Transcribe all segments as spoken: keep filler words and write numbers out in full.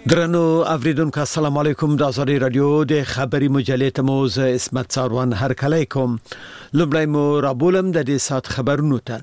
درنو اوریدونکو السلام علیکم د ازادي رادیو د خبري مجلې ته موز اسمت څاروان هر کله کوم لبلای مو رابولم د دې سات خبرونو ته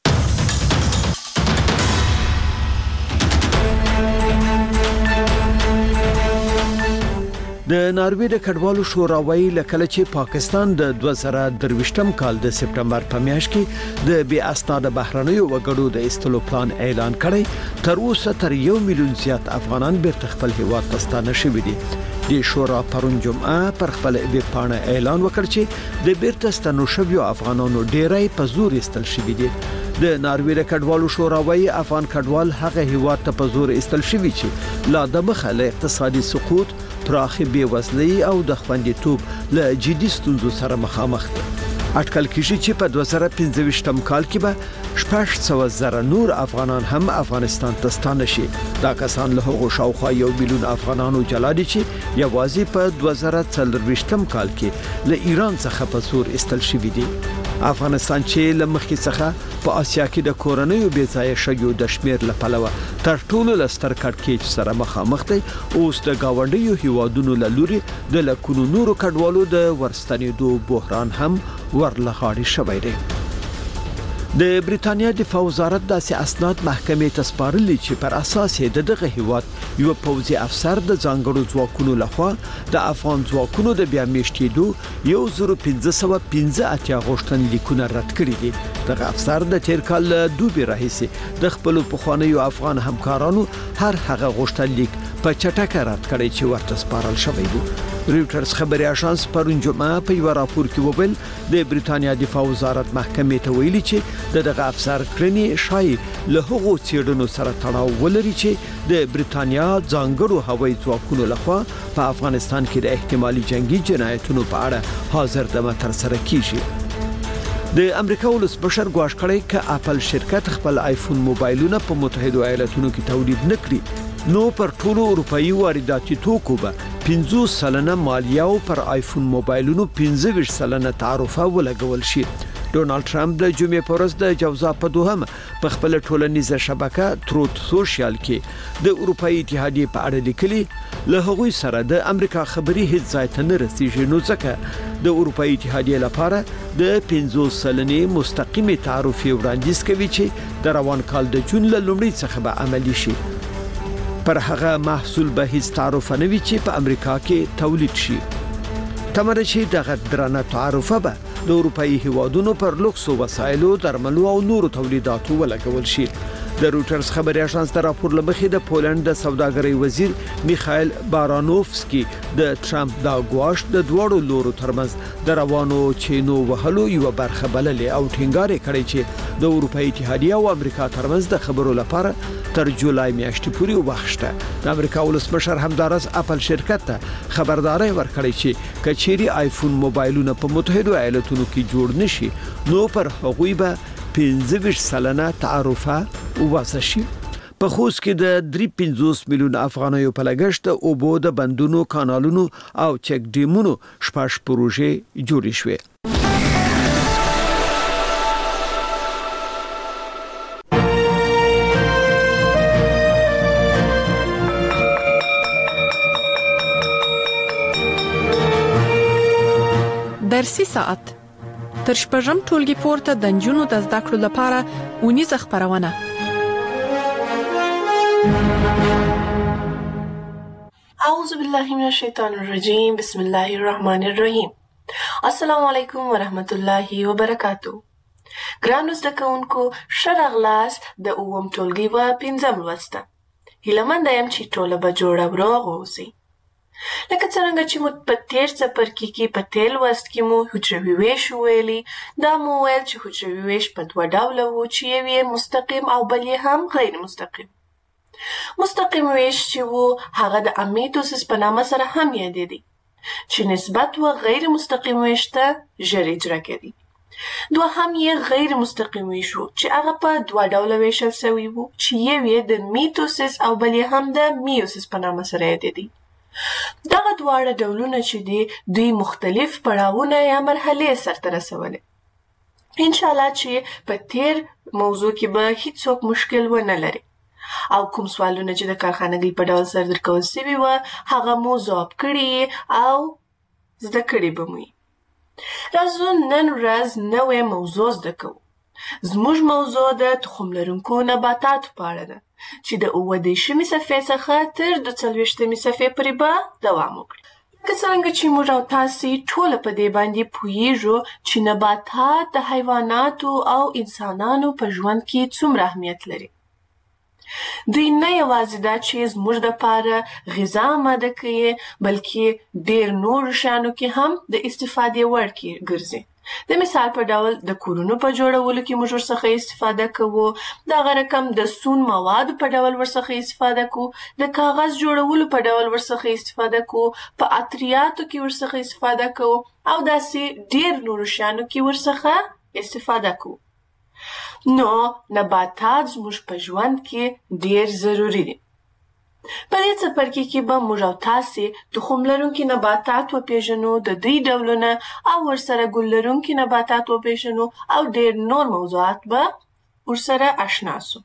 د ناروې د کډوالو شوراوي لکه چې پاکستان د دوه زره درویشتم کال د سپټمبر په میاشت کې د بي اسناد بهرنیو وګړو د استلو پلان اعلان کړی تر اوسه تر یو میلیون زیات افغانان بیرته خپل هیواد ته ستانه شوي دي د شورا پرون جمعه پر خپل ویبپاڼه اعلان وکړ چې د بیرته ستنو شویو افغانانو ډیری په زور استل شوي دي د ناروې د کډوالو شوراوي افغان کډوال هغه هیواد ته په زور استل شوي چې لا د مخه له اقتصادي سقوط پراخي بیوزلي او د خوندیتوب له جدي ستونزو سره مخامخ دي اټکل کیږي چې په دوه زره پنځه کال کې به شپږ سوه زره نور افغانان هم افغانستان ته ستانه شي دا کسان له هغو شاوخوا یو میلیون افغانانو جلا دي چې یوازې په دوه زره څلورویشتم کال کې له ایران څخه په زور استل شوي دي افغانستان چې لمخکې څخه په آسیا کې د کورنیو بیځای شګو د شمیر لپاره تر ټولو لستر کړکېچ سره مخامخ دی اوس د گاونډیو هیوادونو لوري د لکونو نورو کډوالو د ورستنېدو بحران هم ورلغاړي شوی دی د بریتانیا دفاع وزارت داسې اسناد محکمې ته سپارلي چې پر اساس یې د دغه هیواد یو پوځي افسر د ځانګړو ځواکونو لخوا د افغان ځواکونو د بیا میشتېدو یو زره پنځه سوه پنځه اتیا غوښتنلیکونه رد کړي دي دغه افسر د تیر کال دوبي راهیسې د خپل پخوانیو افغان همکارانو هر هغه غوښتنلیک په چټکه رد کړي چې ورته سپارل شوی وو رويټرز خبري اژانس پرون جمعه په یو راپور کې وویل د بریتانیا دفاع وزارت محکمې ته ویلي چې دغه افسر کړنی شای له هغو چیرونو سره تړاو ولري چې د بریتانیا ځانګړو هوایي ځواکونو لخوا په افغانستان کې د احتمالي جنگي جنایتونو په اړه حاضر دمه تر سره کیږي د امریکا ولسمشر ګواښ کړی چې اپل شرکت خپل آیفون موبایلونه په متحده ایالاتونو کې تولید نکړي نو پر ټولو اروپאי وارداتي توکو به پنځوس سلنه مالیه او پر آیفون موبایلونو پنځه ویشت سلنه تعرفه ولګول شي ډونالد ټرمپ د جمعې په ورځ د جوزا په دوهم په خپل ټولنیزه شبکه تروت سوشل کې د اروپאי اتحادیې په اړه لیکلي له هغوی سره د امریکا خبري هیڅ ځای ته نه رسیږي نو ځکه د اروپאי اتحادیې لپاره د پنځوس سلنې مستقیمه تعرفه وړاندیز کوي چې د روان کال د جون له لومړۍ څخه به عملی شي پر هغه محصول به هیڅ تعرفه نه وي چې په امریکا کې تولید شي تمره چې دغه درنه تعرفه به د اروپאי هیوادونو پر لوکسو وسایلو درملو او نورو تولیداتو ولګول شي د رويټرز خبري اژانس د راپور لمخې د پولند د سوداګرۍ وزیر میخائیل بارانوفسکی د ټرمپ دا ګواښ د دوړو لورو ترمنځ د روانو چینو وهلو یو برخه بللې او ټینګار کړی چې د اروپאי اتحادیه او امریکا ترمنځ د خبرو لپاره تر جولای میاشتې پورې وخت شته د امریکا ولسمشر همدارس اپل شرکت ته خبرداري ورکړی چې کچيري آیفون موبایلونه په متحده ایالاتونو کې جوړ نشي نو پر هغوی به پنځه ویشت سلنه تعرفه وواسه شي په خوست کې د درې پنځوس میلیون افغانیو په لګښت او اوبو د بندونو کانالونو او چک ډیمونو شپږ پروژې جوړې شوې درسي ساعت تر شپږم ټولګي پورته د نجونو د زده کړو لپاره ونیزه خبرونه اعوذ بالله من الشیطان الرجیم بسم الله الرحمن الرحیم السلام علیکم ورحمت الله وبرکاتہ ګرانو زده کوونکو ښه راغلاست د اووم ټولګي په پنځم لوست هیله مند یم چې ټوله به جوړه او روغ اوسئ لکه څنګه چې مو په تیر څپرکي کې په تیر لوست کې مو حجروي ویش ویلي دا مو ویل چې حجروي ویش په دوه ډوله وو چې یو یې مستقیم او بل یې هم غیر مستقیم مستقیم ویش چې وو هغه د امیتوسیس په نامه سره هم یادېدی چې نسبت و غیر مستقیم ویش ته ژر اجرا کېدی دوهم یې غیر مستقیم ویش وو چې هغه په دوه ډوله ویشل سوی وو چې یو یې د میتوسیس او بل یې هم د میوسیس په نامه سره یادېدی دغه دواړه ډولونه چې دي دوی مختلف پړاوونه یا مرحلې سرته رسولې ان شاء الله چې په تیر موضوع کې به هیڅ څوک مشکل ونه لري او کوم سوالونه چې د کارخانګۍ په ډول سره درکول سوي وه هغه مو ځواب کړي او زده کړي به مو راځو نن ورځ نوې موضوع زده کوو. زموږ موضوع د تخم لرونکو نباتاتو په اړه ده چې د اووه دېرشمې صفحې څخه تر دوه څلوېښتمې صفحې پورې به دوام وکړي. لکه څرنګه چې موږ او تاسې ټوله په دې باندې پوهیږو چې نباتات د حیواناتو او انسانانو په ژوند کې څومره اهمیت لري. دوی نه یوازې دا چې زموږ دپاره غذا آماده کوي بلکې ډېر نورو شیانو کې هم د استفادې وړ کې ګرځي. د مثال په ډول د کورونو په جوړولو کې موږ ورڅخه استفاده کوو، دغه رقم د سون موادو په ډول ورڅخه استفاده کوو، د کاغذ جوړولو په ډول ورڅخه استفاده کوو، په عطریاتو کې ورڅخه استفاده کوو او داسې ډېر نورو شیانو کې ورڅخه استفاده کوو. نو نباتات زموږ په ژوند کې ډېر ضروري دي. په دې څپرکي کې به موږ او تاسې تخم لرونکي نباتات وپېژنو، د دوی ډولونه او ورسره ګل لرونکي نباتات وپېژنو او ډېر نور موضوعات به ورسره اشنا سو.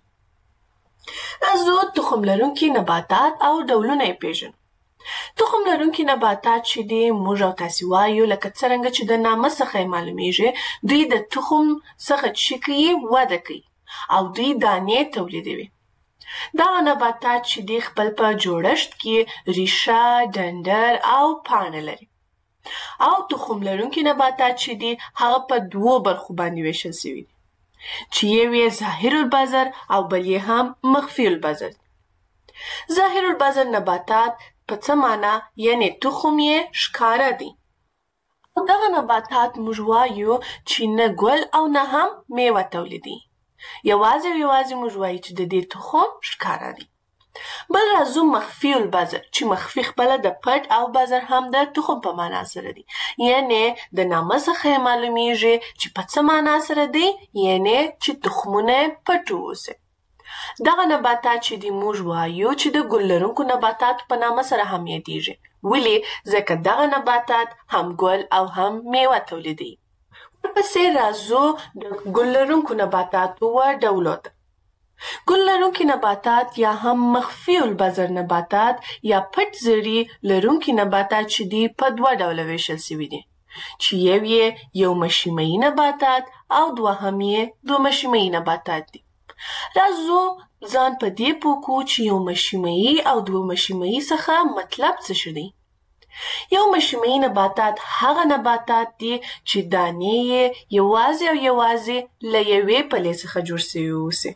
راځو تخم لرونکي نباتات او ډولونه یې پېژنو. تخم لرونکي نباتات چې دي موږ او تاسې وایو لکه څرنګه چې د نامه څخه یې معلومیږي دوی د تخم څخه چې کوي وده کوي او دوی دانې تولیدوي. دغه نباتات چې دی خپل په جوړښت کې ریشه، ډنډر او پاڼه لري او تخم لرونکي نباتات چې دي هغه په دوو برخو باندې ویشل سوي دي چې یو یې ظاهر البذر او بل یې هم مخفي البذر. ظاهر البذر نباتات په څه معنا یعنی تخم یې ښکاره دی. دغه نباتات موږ وایو چې نه ګل او نه هم میوه تولیدي. یوازې او یوازې موږ وایو چې د دې تخم ښکاره دی. بل راځو مخفي البذر چې مخفي خپله د پټ او بذر هم د تخم په معنا سره دی، یعنی د نامه څخه یې معلومیږي چې په څه معنا سره دی، یعنی چې تخمونه پټ واوسي. دغه نباتات چې دی موږ وایو چې د ګل لرونکو نباتاتو په نامه سره هم یادیږي. ولې؟ ځکه دغه نباتات هم ګل او هم میوه تولیدوي. ورپسې راځو د ګل لرونکو نباتاتو و ډولو ته. ګل لرونکي نباتات یا هم مخفي البذر نباتات یا پټ زړي لرونکي نباتات چې دي په دوه ډوله ویشل سوي دي چې یو یې یو مشیمه‌ایي نباتات او دوهم یې دوه مشیمه‌ایي نباتات دي. راځو ځان په دې پوه کړو چې یو مشیمه‌ایي او دوه مشیمه‌ایي څخه مطلب څه شی دی. یو مشیمه‌ایي نباتات هغه نباتات دي چې دانې یې یوازې او یوازې له یوې پلې څخه جوړ سوي اوسي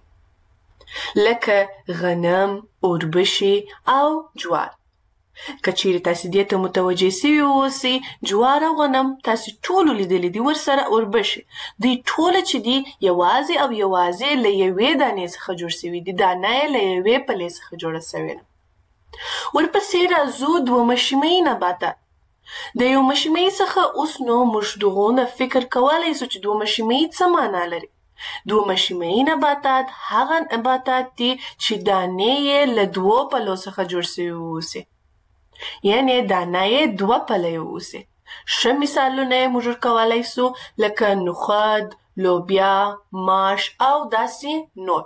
لکه غنم، اوربشې او جوار. که چیرې تاسې دې ته متوجه سوي اوسئ جوار او غنم تاسې ټولو لیدلي دي، ورسره اوربشې، دوی ټوله چې دي یوازې او یوازې له یوې دانې څخه جوړ سوي دي، دانه یې له یوې پلې څخه جوړه سوې ده. ورپسې راځو دوه مشیمه‌ایي نباتات. د یو مشیمه‌ایي څخه اوس نو موږ دغونه فکر کولی سو چې دوه مشیمه‌ایي څه معنا لري. دوه مشیمه‌ایي نباتات هغه نباتات دي چې دانې یې له دوو پلو څخه جوړ سوي اوسي، یعنی دانه یې دوه پلی اوسي. ښه مثالونه یې موږ ورکولی سو لکه نخود، لوبیا، ماش او داسې نور.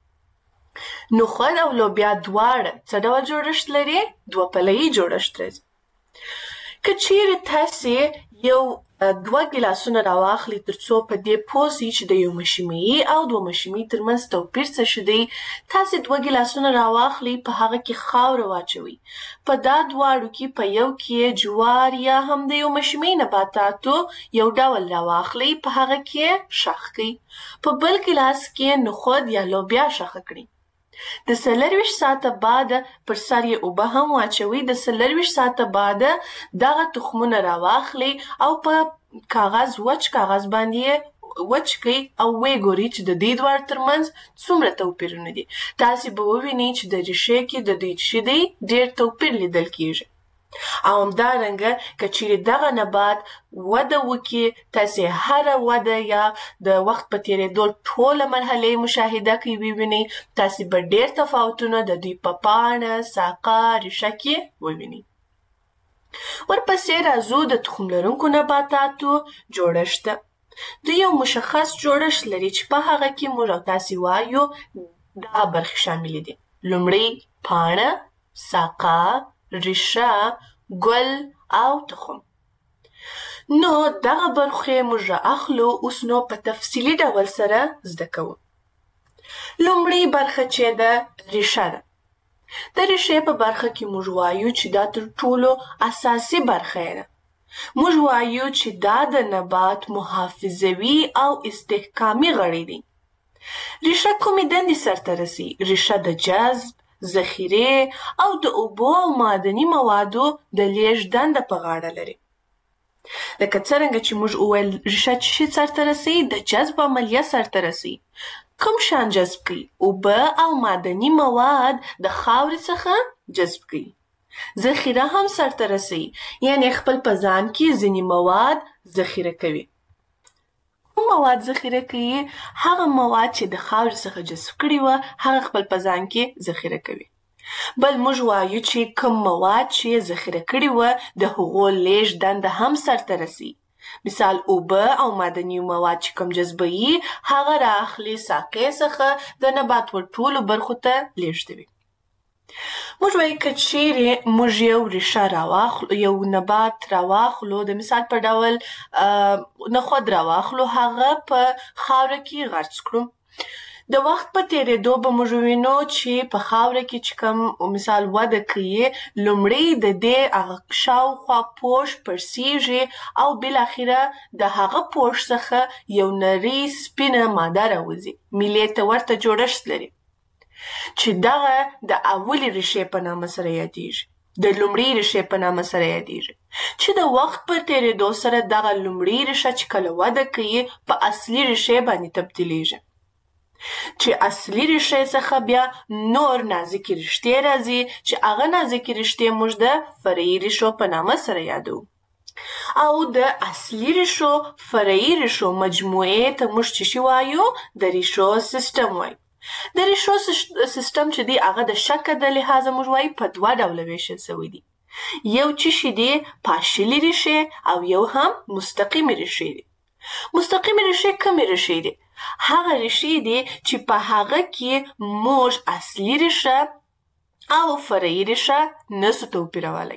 نخود او لوبیا دواړه څه ډول جوړښت لري؟ دوه پلهیي جوړښت لري. که چیرې تاسې یو دوه ګیلاسونه راواخلئ تر څو په دې پوه سئ چې د یو مشیمه‌ایي او دوه مشیمه‌ایي ترمنځ توپیر څه شی دی، تاسې دوه ګیلاسونه راواخلئ، په هغه کې خاوره واچوئ. په دا دواړو کې په یو کې جوار یا هم د یو مشیمه‌ایي نباتاتو یو ډول راواخلئ، په هغه کې ښخ کړئ. په بل ګیلاس کې نخود یا لوبیا ښخه کړئ. د څلرویشت ساعته بعد پر سر یې اوبه هم واچوئ. د څلرویشت ساعته بعد دغه تخمونه راواخلئ او په کاغذ وچ کاغذ باندې یې وچ کړئ او ویې ګورئ چې د دې دواړو ترمنځ څومره توپیرونه دي. تاسې به ووینئ چې د ریښې کې د دوی چې دی ډېر توپیر لیدل کیږي. او همدارنګه که چیرې دغه نبات وده وکړي، تاسې هره وده یا د وخت په تېرېدو ټوله مرحلې مشاهده کوئ ووینئ، تاسې به ډېر تفاوتونه د دوی په پاڼه، ساقه، ریښه کې ووینئ. ورپسې راځو د تخم لرونکو نباتاتو جوړښت ته. دوی یو مشخص جوړښت لري چې په هغه کې موږ او تاسې وایو دغه برخې شاملې دي. لومړی پاڼه، ساقه، ریشه، ګل او تخم. نو دغه برخې موږ رااخلو، اوس نو په تفصیلي ډول سره زده کوو. لومړی برخه چې ده ریشه ده. د ریښې په برخه کې موږ وایو چې دا تر ټولو اساسي برخه ده. موږ وایو چې دا د نبات محافظوي او استحکامي غړي دي. ریشه کومې دندې سرته رسي؟ ریشه د جذب، ذخیرې او د اوبو او معدني موادو د لیږد دنده په غاړه لري. لکه څرنګه چې موږ وویل ریشه څه شي سرته رسوي؟ د جذب عملیه سرته رسوي. کوم شیان جذب کوي؟ اوبه او معدني مواد د خاورې څخه جذب کوي. ذخیره هم سرته رسوي، یعنې خپل په ځان کې ځینې مواد ذخیره کوي. کوم مواد ذخیره کوي؟ هغه مواد چې د خاورې څخه جذب کړي وه هغه خپل په ځان کې ذخیره کوي. بل موږ وایو چې کوم مواد چې ذخیره کړي وه د هغو لیږد دنده هم سرته رسي. مثال اوبه او معدني مواد چې کوم جذبوي هغه رااخلي ساقې څخه د نبات ور ټولو برخو ته لیږدوي. موږ وایو که چیرې موږ یو ریشه راواخلو، یو نبات راواخلو، د مثال په ډول نخود راواخلو، هغه په خاوره کې غرس کړو. د وخت په تیریدو به موږ وینو چې په خاوره کې چې کوم مثال وده کوي، لومړی د دې هغه شاوخوا پوښ پړسیږي او بالاخره د هغه پوښ څخه یو نرۍ سپینه ماده راوځي، میلې ته ورته جوړښت لري چې دغه د اولې ریښې په نامه سره یادیږي، د لومړۍ ریښې په نامه سره یادیږي، چې د وخت په تیریدو سره دغه لومړۍ ریښه چې کله وده کوي په اصلي ریښې باندې تبدیلیږي، چې اصلي ریښې څخه بیا نور نازکې رشتې راځي چې هغه نازکې رشتې موږ د فرعي ریښو په نامه سره یادو. او د اصلي ریښو فرعي ریښو مجموعې ته موږ څه شی وایو؟ د ریښو سیستم وایو. د ریښو سیستم چې دی هغه د شکل د لحاظه موږ وایو په دوه ډوله ویشل شوی دی. یو چې شی دی پاشلي ریښې او یو هم مستقیمې ریښې دي. مستقیمې ریښې کومې ریښې دي؟ هغه ریښې دي چې په هغه کې موږ اصلي ریښه او فرعي ریښه نسو توپیرولی.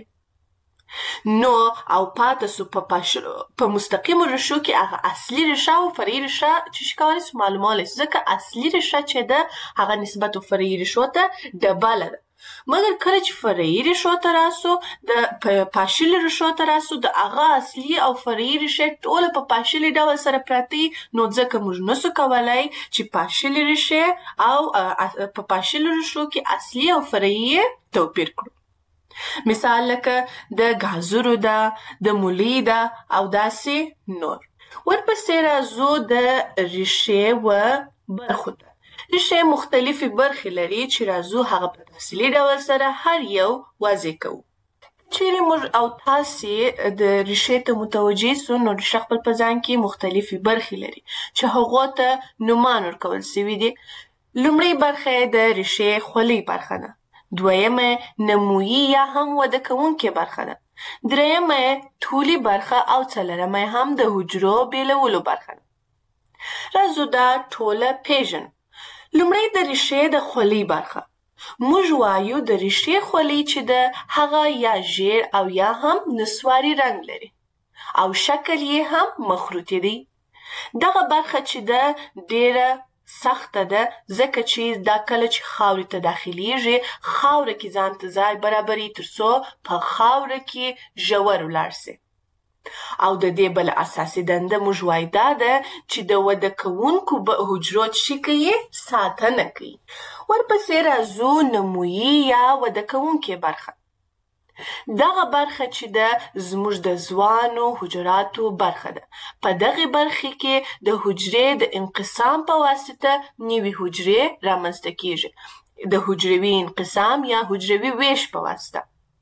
نو او پاته سو په پاشلو په مستقیمو ریښو کې هغه اصلي ریښه او فرعي ریښه چې شي کولی سو معلومولی سو، ځکه اصلي ریښه چې ده هغه نسبت فرعي ریښو ته ډبله ده. مګر کله چې فرعي ریښو ته راسو، د پاشلي ریښو ته راسو، د هغه اصلي او فرعي ریښې ټوله په پاشلي ډول سره پراته وي، نو ځکه موږ نسو کولی چې پاشلي ریښې او په پاشلو ریښو کې اصلي او فرعي توپیر کړو. مثال لکه د ګازرو ده، د مولی ده او داسې نور. ورپسې راځو د ریښې و برخو ته. ریښې مختلفې برخې لري چې راځو هغه په تفصیلي ډول سره هر یو واضح کوو. چیرې موږ او تاسې د ریښې ته متوجه سو، نو ریښه خپل په ځان کې مختلفې برخې لري چې هغو ته نومان ورکول سوي دي. لومړۍ برخه یې د ریښې خولۍ برخه ده. دویمه نمویي یا هم وده کوونکې برخه ده. درېیمه طولي برخه او څلورمه هم د حجرو بیلولو برخه ده. راځو دا ټوله پیژنو. لومړی د ریښې د خولۍ برخه. موږ وایو د ریښې خولۍ چې ده هغه یا ژیړ او یا هم نسواري رنګ لري او شکل یې هم مخروطي دی. دغه برخه چې ده ډیره سخته ده، ځکه چې دا کله چې خاورې ته داخلیږي خاوره کې ځان ته ځای برابري تر څو په خاوره کې ژور ولاړ سي. او د دې بله اساسي دنده موږ وایو دا ده چې د وده کوونکو حجرو څه کوي؟ ساتنه کوي. ورپسې راځو نمویي یا وده کوونکې برخه. دغه برخه چې ده زموږ د ځوانو حجراتو برخه ده. په دغه برخه کې د حجرې د انقسام په واسطه نوې حجرې رامنځته کیږي، د حجروي انقسام یا حجروي ویش په واسطه.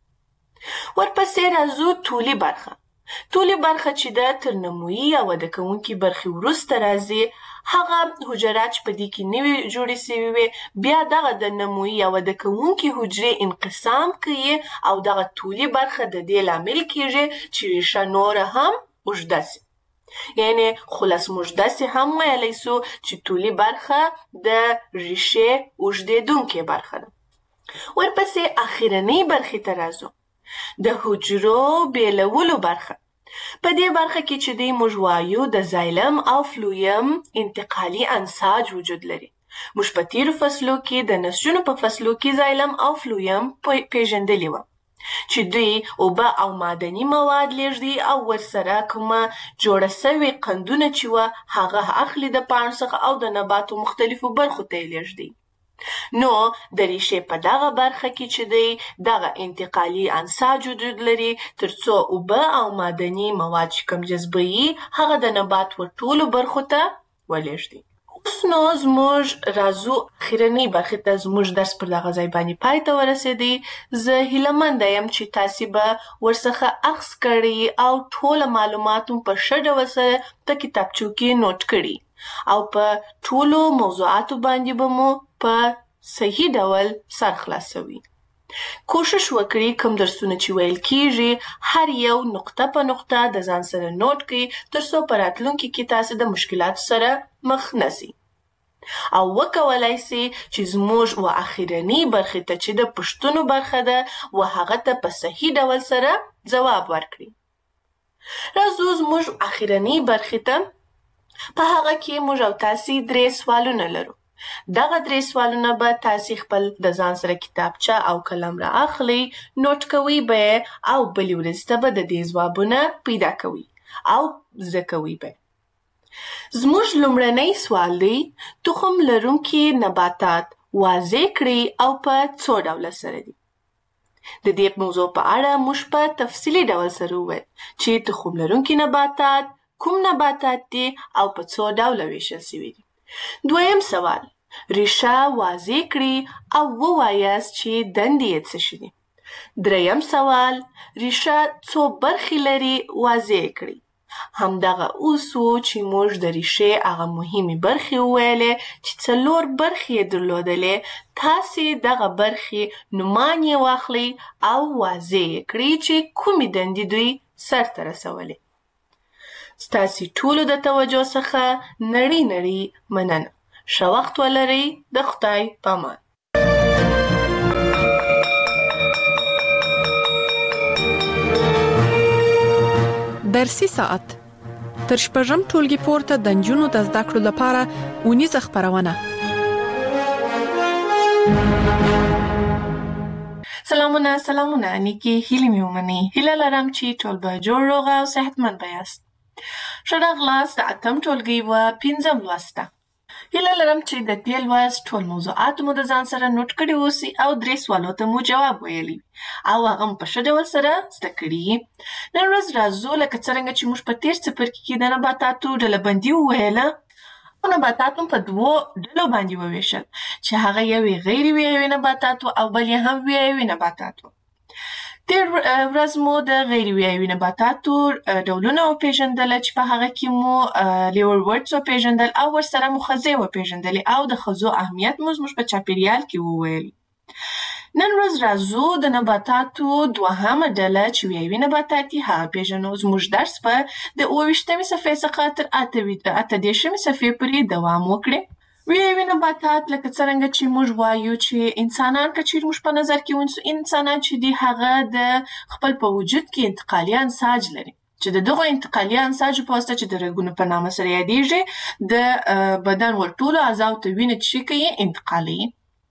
ورپسې راځو طولي برخه. طولي برخه چې ده تر نمویي یا وده کوونکې برخې وروسته راځي. هغه حجرات چې په دې کې نوې جوړې سوي وي بیا دغه د نمویي یا وده کوونکې حجرې انقسام کوي او دغه طولي برخه د دې لامل کیږي چې ریښه نوره هم اوږده سي. یعنی خلاص موږ داسې هم ویلی سو چې طولي برخه د ریښې اوږدېدونکې برخه ده. ورپسې اخرنۍ برخې ته راځو. د حجرو بیلولو برخه. په دې برخه کې چې دی موږ وایو د زایلم او فلویم انتقالي انساج وجود لري. موږ په تیرو فصلو کې د نسجونو په فصلو کې زایلم او فلویم پیژندلي وه چې دوی اوبه او معدني مواد لیږدي او ورسره کومه جوړه سوې قندونه چې وه هغه اخلي د پاڼو څخه او د نباتو مختلفو برخو ته یې لیږدي. نو د ریښې په دغه برخه کې چې دی دغه انتقالي انساج وجود لري تر څو اوبه او معدني مواد چې کوم جذبوي هغه د نبات ور ټولو برخو ته ولیږدي. اوس نو زموږ راځو اخرنۍ برخې ته. زموږ درس پر دغه ځای باندې پای ته ورسېدی. زه هیله یم چې تاسې به ورڅخه اخذ کړي او ټوله معلومات هم په ښه ډول سره په کتابچو کې نوټ کړي او په ټولو موضوعاتو باندې به مو په صحیح ډول سر خلاصوي. کوشش وکړئ کوم درسونه چې ویل کیږي هر یو نقطه په نقطه د ځان سره نوٹ کړئ تر څو په راتلونکي کې تاسو د مشکلاتو سره مخ نشئ او وکولای سئ چې زموږ و اخرنۍ برخې ته چې د پوښتنو برخه ده و هغه ته په صحیح ډول سره ځواب ورکړئ. راځو زموږ اخرنۍ برخې ته. په هغه کې موږ او تاسې درې سوالونه لرو. دغه درې سوالونه به تاسې خپل د ځان سره کتابچه او قلم را اخلئ، نوٹ کوئ به او بلې ورځې ته به د دې ځوابونه پیدا کوئ او زده کوئ به. زموږ لومړنی سوال دی تخم لرونکي نباتات واضح کړئ او په څو ډوله سره دي. د دې موضوع په اړه موږ په تفصیلي ډول سره وویل چې تخم لرونکي نباتات کوم نباتات دي او په څو ډوله ویشل شوي دي. دویم سوال ریښه واضح کړئ او ووایاست چې دندې یې څه شي دي. دریم سوال ریښه څو برخې لري واضح کړئ. همدغه اوس و چې موږ د ریښې هغه مهمې برخې وویلې چې څلور برخې یې درلودلې. تاسې دغه برخې نومان یې واخلئ او واضح یې کړئ چې کومې دندې دوی سرته رسولې. ستاسې ټولو د توجه څخه نړۍ نړۍ مننه. ښه وخت ولرئ. د خدای پامان. درسي ساعت تر شپږم ټولګي پورته د نجونو د زده کړو لپاره اونیزه خپرونه. سلامونه سلامونه نیکی هیلې مې ومنئ. هیله لرم چې ټول به جوړ روغ او صحتمند به یاست. ښه راغلاست د اتم ټولګي و پنځم لوست ته. هیله لرم چې د دې لوست ټول موضوعات مو د ځان سره نوٹ کړي اوسي او درې سوالو ته مو جواب ویلی او هغه په ښه ډول سره زده کړي. نن ورځ راځو لکه څرنګه چې موږ په تېر څپرکي کې د نباتاتو ډلبندي وویله او نباتات هم په دوو ډلو باندې وویشل چې هغه یو غیر ویایوي نباتات او بل یې هم ویایوي نباتات و. تېر ورځ مو د غیر ویایوي نباتاتو ډولونه وپېژندله چې په هغه کې مو لیور ورډز وپېژندل او ورسره مو خزې وپېژندلې او د خزو اهمیت مو زموږ په چاپېریال کې وویلي. نن ورځ راځو د نباتاتو دوهمه ډله چې ویایوي نباتات دي هغه پېژنو. زموږ درس به د اووه ویشتمې صفحې څخه تر اته دېرشمې صفحې پورې دوام وکړي. ویایوي نباتات لکه څرنګه چې موږ وایو چې انسانان که چیرې موږ په نظر کې ونیسو انسانان چې دي هغه د خپل په وجود کې انتقالي انساج لري چې د دغو انتقالي انساجو په واسطه چې د رګونو په نامه سره یادېږي د بدن ور ټولو اعضاو ته وینه چې کوي انتقالوي.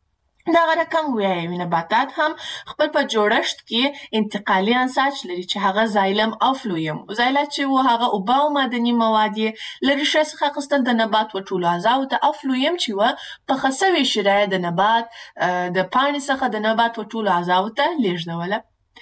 دغه رقم ویایوي نباتات هم خپل په جوړښت کې انتقالي انساج لري چې هغه زایلم او فلویم. زایلات چې و هغه اوبه او معدني مواد یې له ریښې څخه اخیستل د نبات و ټولو اعضاو ته او فلویم چې و پخه سوې شیره د نبات د پاڼې څخه د نبات و ټولو اعضاو ته لیږدوله.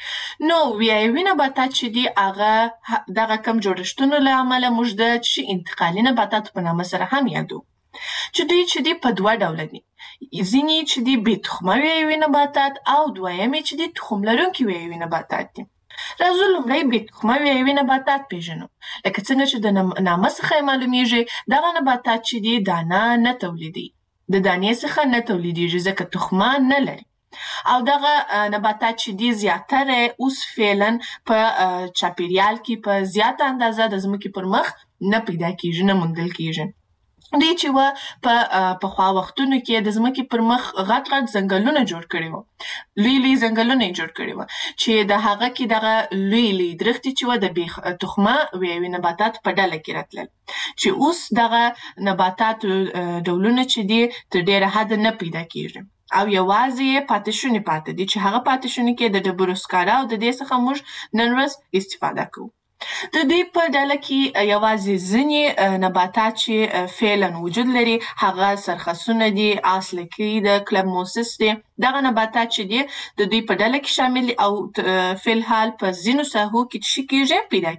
نو ویایوي نباتات چې دي هغه دغه کم جوړښتونو له امله موږ د انتقالي نباتاتو په نامه سره هم یادو چې دوی چې دي په دوه ډوله دي. ځینې چې دي بې تخمه ویایوي نباتات او دویم چې دي تخم لرونکي ویایوي نباتات دي. راځو لومړی بې تخمه ویایوي نباتات پېژنو. لکه څنګه چې د نامه څخه یې معلومیږي دغه نباتات چې دي دانه نه تولیدوي. د دانې څخه نه تولیدیږي ځکه تخمه نه لري او دغه نباتات چې دي زیاتره اوس فعلا په چاپېریال کې په زیاته اندازه د ځمکې پر مخ نه پیدا کیږي، نه موندل کیږي. دوی چې و په پخوا وختونو کې د ځمکې پر مخ غټ غټ ځنګلونه جوړ کړي وو، لوی لوی ځنګلونه یې جوړ کړي وو چې د هغه کې دغه لوی لوی درختې چې و د بې تخمه وې نباتات په ډله کې راتلل، چې اوس دغه نباتاتو ډولونه چې دي تر ډېره حده نه پیدا کیږي او یوازې یې پاتې شوني پاتې دي، چې هغه پاتې شوني کې د ډبرو سکاره او د دې څخه موږ نن ورځ استفاده کوو. د دوی په ډله کې یوازې ځینې نباتات چې فعلاً وجود لري هغه سرخسونه دي، آسلکي د کلبموسس دي. دغه نباتات چې دي د دوی په ډله کې شامل دي او فعلحال په ځینو ساحو کې څه کیږي پیدا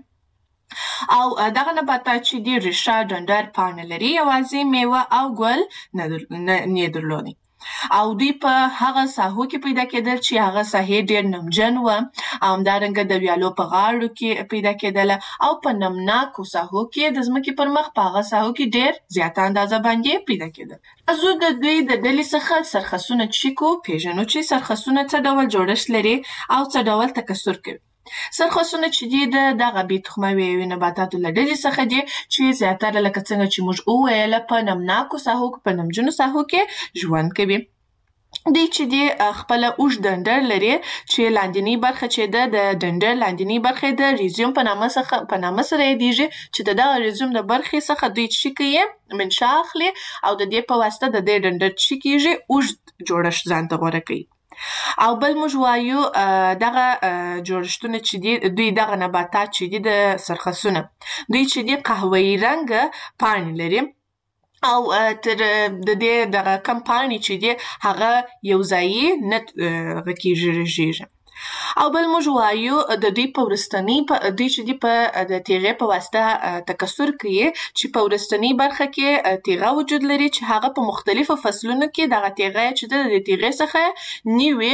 کیږي. او دغه نباتات چې دي ریښه، ډنډر، پاڼه لري، یوازې میوه او ګل نه درلودي او دوی په هغه ساحو کې پیدا کېدل چې هغه ساحې ډېر نمجن وه او همدارنګه د ویالو په غاړو کې پیدا کېدله او په نمناکو ساحو کې د ځمکې پر مخ په هغه ساحو کې ډېر زیاته اندازه باندې پیدا کېدل. زه د دوی د ډلې څخه سرخسونه چې کو پیژنو چې سرخسونه څه ډول جوړښت لري او څه ډول تکثر کوي. سرخسونه چې دي د دغه بې تخمه ویوي نباتاتو له ډلې څخه دي چې زیاتره لکه څنګه چې موږ وویله په نمناکو ساحو کې په نمجنو ساحو کې ژوند کوي. دوی چې دي خپله اوږد ډنډر لري چې لاندینۍ برخه چې ده د ډنډر لاندینۍ برخه د ریزیوم په نامه څخه په نامه سره یادیږي چې د دغه ریزیوم د برخې څخه دوی څه کوي منشا اخلي او د دې په واسطه د دې ډنډر څه کیږي اوږد جوړښت ځان ته غوره کوي. او بل موږ وایو دغه جوړښتونه چې دي دوی دغه نباتات چې دي د سرخسونه دوی چې دي قهوه‌ایي رنګه پاڼې لري او تر د دې دغه کم پاڼې چې دي هغه یو ځایي نه غکیږي رژیږي. او بل موږ وایو د دوی په وروستنۍ دوی چې دي په د تیغې په واسطه تکثر کوي چې په وروستنۍ برخه کې تیغه وجود لري چې هغه په مختلفو فصلونو کې دغه تیغه چې ده د تیغې څخه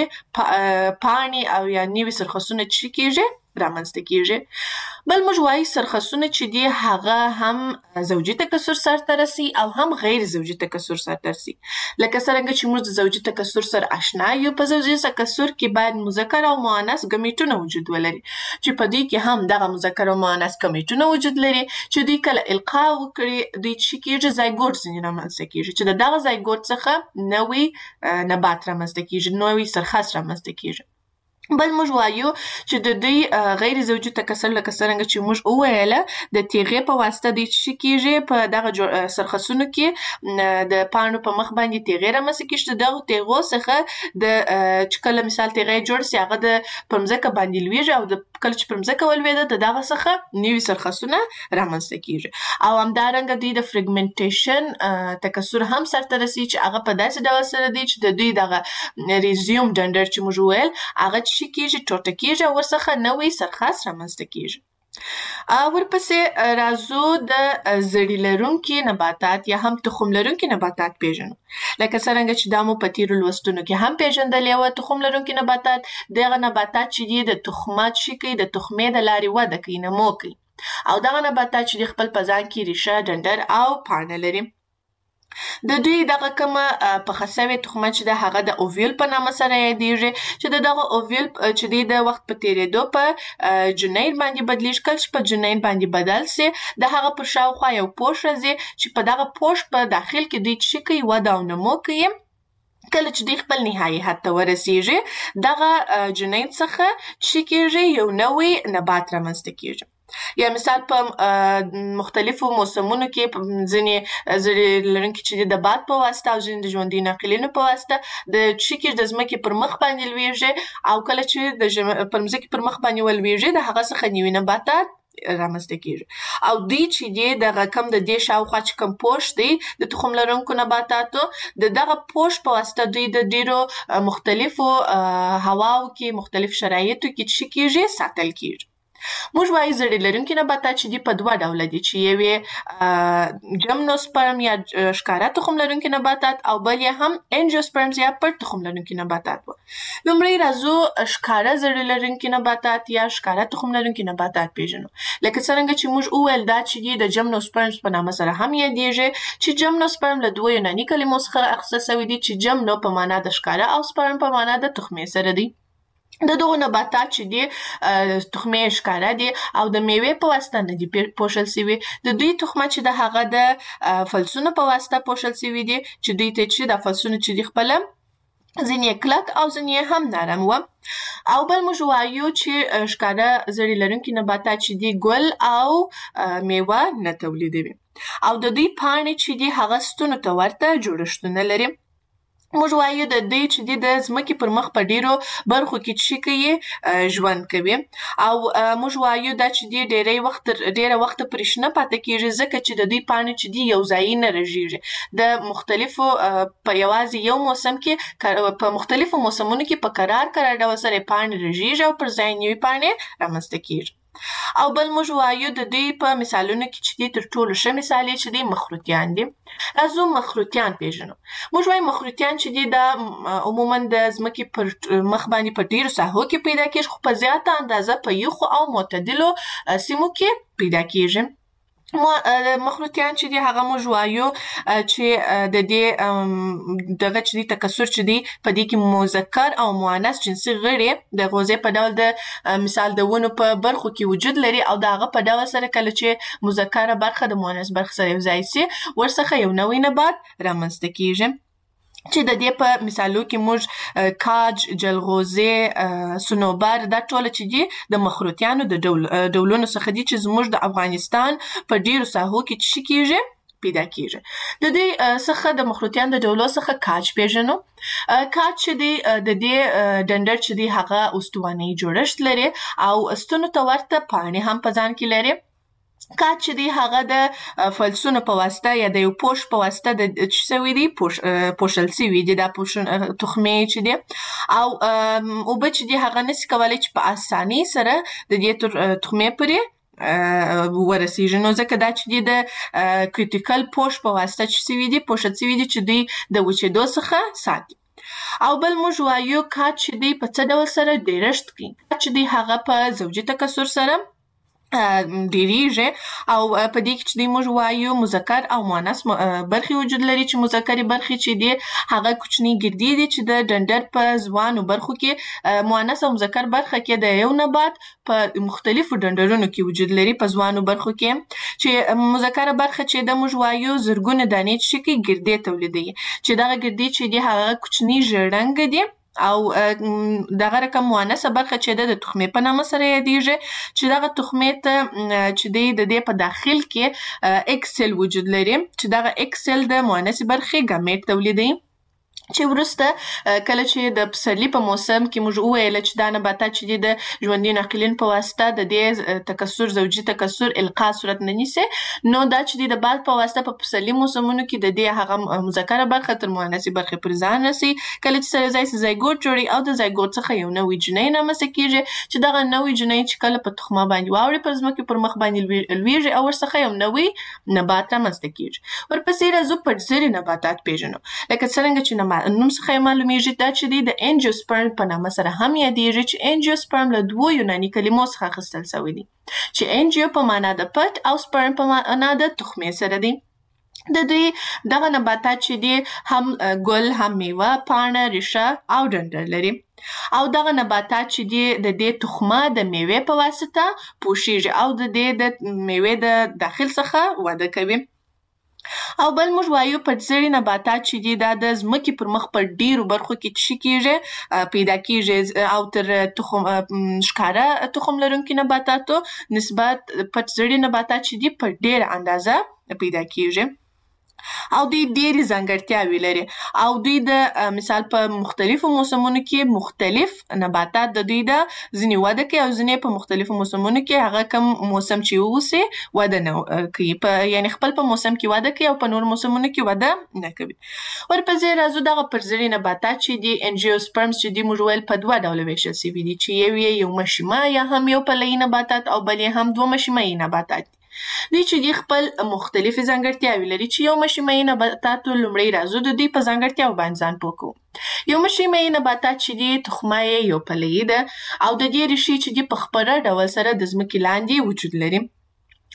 نوې پاڼې او یا نوې سرخسونه چې کیږي رامنځته کیږي. بل موږ وایو سرخسونه چې دي هغه هم زوجي تکثر سرته رسي او هم غیر زوجي تکثر سرته رسي. لکه څرنګه چې موږ د زوجي تکثر سره آشنا یو، په زوجي تکثر کې باید مذکر او مؤنث ګمیټونه وجود ولري چې په دوی کې هم دغه مذکر او مؤنث ګمیټونه وجود لري چې دوی کله القا وکړي دوی چې کیږي زایګوټ ځینې رامنځته کیږي چې د دغه زایګوټ څخه نوی نبات رامنځته کیږي، نوی سرخس رامنځته کیږي. بل موږ وایو چې د دوی غیر زوجي تکثر لکه څرنګه چې موږ وویله د تیغې په واسطه دوی څه کیږي په دغه سرخسونو کې د پاڼو په مخ باندې تیغې رامنځته کیږي. د دغو تیغو څخه د چې کله مثال تیغې جوړ سي هغه د پر مځکه باندې لویږي او د کله چې پر مځکه ولوېده د دغه څخه نوي سرخسونه رامنځته کیږي. او همدارنګه دوی د فرګمنټیشن تکثر هم سرته رسي چې هغه په داسې ډول سره دی چې د دوی دغه ریزیوم ډنډر چې موږ وویل هغه شي کیږي ټوټه کیږي او ورڅخه نوی سرخس رامنځته کیږي. ورپسې راځو د زړي لرونکي نباتات یا هم تخم لرونکي نباتات پیژنو. لکه څرنګه چې دا مو په تیرو لوستونو کې هم پیژندلې وه. تخم لرونکي نباتات دغه نباتات چې دي د تخمات شي کوي د تخمې د لارې وده کوي، نمو کوي او دغه نباتات چې دي خپل په ځان کې ریښه، ډنډر او پاڼه لري. د دوی دغه کومه پخه سوې تخمه چې ده هغه د اوویل په نامه سره یادیږي چې د دغه اوویل چې دی د وخت په تیریدو په جنین باندې بدلیږي. کله چې په جنین باندې بدل سي د هغه پر شاوخوا یو پوښ راځي چې په دغه پوښ په داخل کې دوی څه کوي وده او نمو کوي. کله چې دوی خپل نهایي حد ته ورسیږي دغه جنین څخه څه کیږي یو نوی نبات رامنځته کیږي. یا مثال په مختلفو موسمونو کې ځینې زړي لرونکي چې د باد په واسطه او ځینې د ژوندي ناقلینو په واسطه د څه د ځمکې پر مخ باندې لویږي او کله چې د پر ځمکې پر مخ باندې ولویږي د هغه څخه نوي نباتات رامنځته کیږي. او دوی چې دی دغه کم د دې شاوخوا چې کوم پوښ دی د تخم لرونکو نباتاتو د دغه پوښ په واسطه دوی د ډیرو مختلفو هواو کې مختلف شرایطو کې څه کیږي ساتل کیږي. موږ وایو زړي لرونکي نباتات چې دي په دوه ډوله دي چې یو یې جمنوسپرم یا ښکاره تخم لرونکي نباتات او بل یې هم انجیوسپرمز یا پټ تخم لرونکي نباتات وو. لومړی راځو ښکاره زړي لرونکي نباتات یا ښکاره تخم لرونکي نباتات پیژنو. لکه څرنګه چې موږ وویل دا چې دي د جمنوسپرمز په نامه سره هم یادیږي چې جمنوسپرم له دوه یوناني کلمو څخه اخیستل سوی دي چې جمنو په معنا د ښکاره او سپرم په معنا د تخمې سره دی. د دغو نباتات چې دي تخمې ښکاره دي او د میوې په واسطه نه دي پوښل سوي. د دوی تخمه چې د هغه د فلسونو په واسطه پوښل سوي دي چې دوی ته چې د فلسونو چې دي خپله ځینې کلک او ځینې هم نرم وه. او بل موږ وایو چې ښکاره زړې لرونکي نباتات چې دي ګل او میوه نه تولیدوي او د دوی پاڼې چې دي هغه ستونو ته ورته جوړښتونه لري. موږ وایو د دوی چې دي د ځمکې پر مخ په ډیرو برخو کې چې کوي ژوند کوي او موږ وایو دا چې دي ډیری وخت ډیره وخت پرې شنه پاتې کیږي ځکه چې د دوی پاڼې چې دي یو ځای نه رژیږي. د مختلفو په یوازې یو موسم کې په مختلفو موسمونو کې په قرار قرار ډول سره پاڼې رژیږي او پر ځای نوې پاڼې رامنځته کیږي. او بل موږ وایو د دوی په مثالونو کې چې دي تر ټولو ښه مثال یې چې دي مخروطیان دي. راځو مخروطیان پیژنو. موږ وایو مخروطیان چې دي دا عموما د ځمکې پر مخ باندې په ډیرو ساحو کې پیدا کیږي خو په زیاته اندازه په یخو او معتدلو سیمو کې پیدا کیږي. مخروطیان چې دي هغه موږ وایو چې د دې دغه چې دي تکثر چې دي په دې کې مذکر او مؤنث جنسي غړي د غوزې په ډول د مثال د ونو په برخو کې وجود لري او د هغه په ډول سره کله چې مذکره برخه د مؤنث برخه سره یو ځای سي ورڅخه یو نوی نبات رامنځته کیږي چې د دې په مثالو کې موږ کاج، جلغوزې، صنوبر دا ټول چې دي د مخروطیانو د ډول ډولونو څخه دي چې زموږ د افغانستان په ډیرو ساحو کې چې کیږي پیدا کیږي. د دې څخه د مخروطیانو د ډولو څخه کاج پیژنو. کاج چې دی د دې ډنډر چې دی هغه استواني جوړښت لري او ستونو ته ورته پاڼې هم په ځان کې لري. کاج چې دی هغه د فلسونو په واسطه یا د یو پوش په واسطه د چې سوي دي پوښل سوي دي دا تخمې چې دي او اوبه چې دي هغه نسي کولی چې په اسانۍ سره د دې تخمې پورې ورسیږي نو ځکه دا چې دي د کریټیکل پوش په واسطه چې سوي دي پوښل سوي دي چې دوی د وچېدو څخه ساتي. او بل موږ وایو کاج چې دی په څه ډول سره ډیرښت کوي. کاج چې دی هغه په زوجي تکثر سره ډیریږي او په دې کې چې دی موږ وایو مذکر او مؤنث برخې وجود لري چې مذکرې برخې چې دي هغه کوچني ګردې دي چې د ډنډر په ځوانو برخو کې مؤنث او مذکر برخه کې د یو نبات په مختلفو ډنډرونو کې وجود لري په ځوانو برخو کې چې مذکره برخه چې د موږ وایو زرګونه دانې چې کې ګردې تولیدوي چې دغه ګردې چې دي هغه کوچني ژړ دي او دغه رقم مؤنثه برخه چې د تخمې په نامه سره یادیږي چې دغه تخمې ته چې دی د دې په داخل کې اکسل وجود لري چې دغه اکسل د مؤنث برخې ګامیټ تولیدوي چې وروسته کله چې د پسرلي په موسم کې موږ وویل چې دا نباتات چې دي د ژوندي ناقلین په واسطه د دې تکثر زوجي تکثر القا صورت نه نیسي نو دا چې دي د باد په واسطه په پسرلي موسمونو کې د دې هغه مذکره برخه تر مؤنثې برخې پر ځان رسي کله چې سره ځای زایګوټ جوړي او د زایګوټ څخه یو نوی جنۍ رامنځته کیږي چې دغه نوی جنۍ چې کله په تخمه باندې واوړي په ځمکې پر مخ باندې لویږي او ورڅخه یو نوی نبات رامنځته کیږي. ورپسې راځو پټزري نباتات پیژنو لکه څرنګه چې نوم څخه معلومیږي دا چې دی د انجیوسپرم په نامه سره هم یادیږي چې انجیوسپرم له دوو یوناني کلمو څخه اخیستل شوی دی چې انجیو په معنا د پټ او سپرم په معنا د تخمې سره دی. د دوی دغه نباتات چې دي هم ګل هم میوه پاڼه ریشه او ډنډر لري او دغه نباتات چې دي د دې تخمه د میوې په واسطه پوښیږي او د دې د میوې د داخل څخه وده کوي. او بل موږ وایو پټزري نباتات چې دي دا د ځمکې پر مخ په ډیرو برخو کې چې کیږي پیدا کیږي او تر تخم ښکاره تخم لرونکي نباتاتو نسبت پټزري نباتات چې دي په ډیره اندازه پیدا کیږي او دوی ډېرې ځانګړتیاوې لري او دوی د مثال په مختلفو موسمونو کې مختلف نباتات د دوی د ځینې وده کوي او ځینې په مختلفو موسمونو کې هغه کوم موسم چې واوسي وده نه کوي په یعنی خپل په موسم کې وده کوي او په نور موسمونو کې وده نه کوي. ورپسې راځو دغه پټزري نباتات چې دي انجیوسپرمز چې دي موږ ویل په دوه ډوله ویشل سوي دي چې یو یې یو مشیمه یا هم یو پلهیي نباتات او بل یې هم دوه مشیمهیي نباتات دي. دوی چې دي خپل مختلفې ځانګړتیاوې لري چې یو مشیمهیي نباتاتو لومړی راځو د دوی په ځانګړتیاو باندې ځان پوه کوو. یو مشیمهیي نباتات چې دي تخمه یې یو پلهیي ده او د دې ریښې چې دي په خپره ډول سره د ځمکې لاندې وجود لري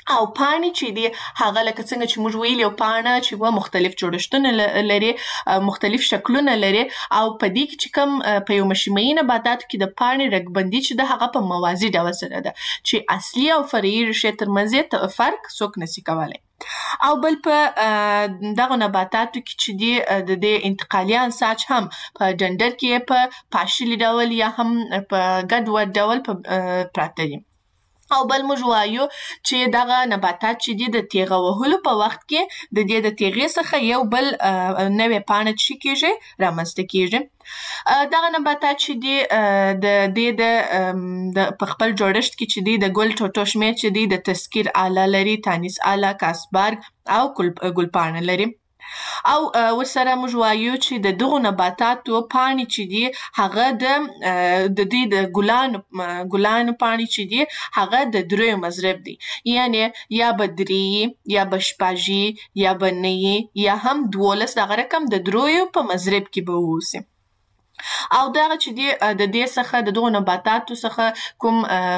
او پاڼې چې دي هغه لکه څنګه چې موږ ویلي یو پاڼه چې و مختلف جوړښتونه لري، مختلف شکلونه لري، او په دې کې چې کوم په یو مشیمیي نباتاتو کې د پاڼې رګبندي چې د هغه په موازي ډول سره ده چې اصلي او فرعي ریښې ترمنځ یې فرق څوک نشي کولی. او بل په دغه نباتاتو کې چې دی د دې انتقالي انساج هم په ډنډر کې په پاشلي ډول یا هم په ګډوډ ډول پراته دي. او بل موږ وایو چې دغه نباتات چې دي د تیغه وهلو په وخت کې د دې د تیغې څخه یو بل نوې پاڼه چې کېږي رامنځته کېږي. دغه نباتات چې دي د دې د په خپل جوړښت کې چې دي د ګل ټوټو شمېر چې دي د تذکیر آله لري، تانیس آله، کاسبارګ او ګلپاڼه لري. او ورسره موږ وایو چې د دغو نباتاتو پاڼې چې دي هغه د د دې د ګلانو ګلانو پاڼې چې دي هغه د دریو مضرب دي، یعنی یا به درې یا به شپږ یا به نه یا هم دولس، دغه رقم د دریو په مضرب کې به واوسي. او دغه چې دی د دې څخه د دغو نباتاتو څخه کوم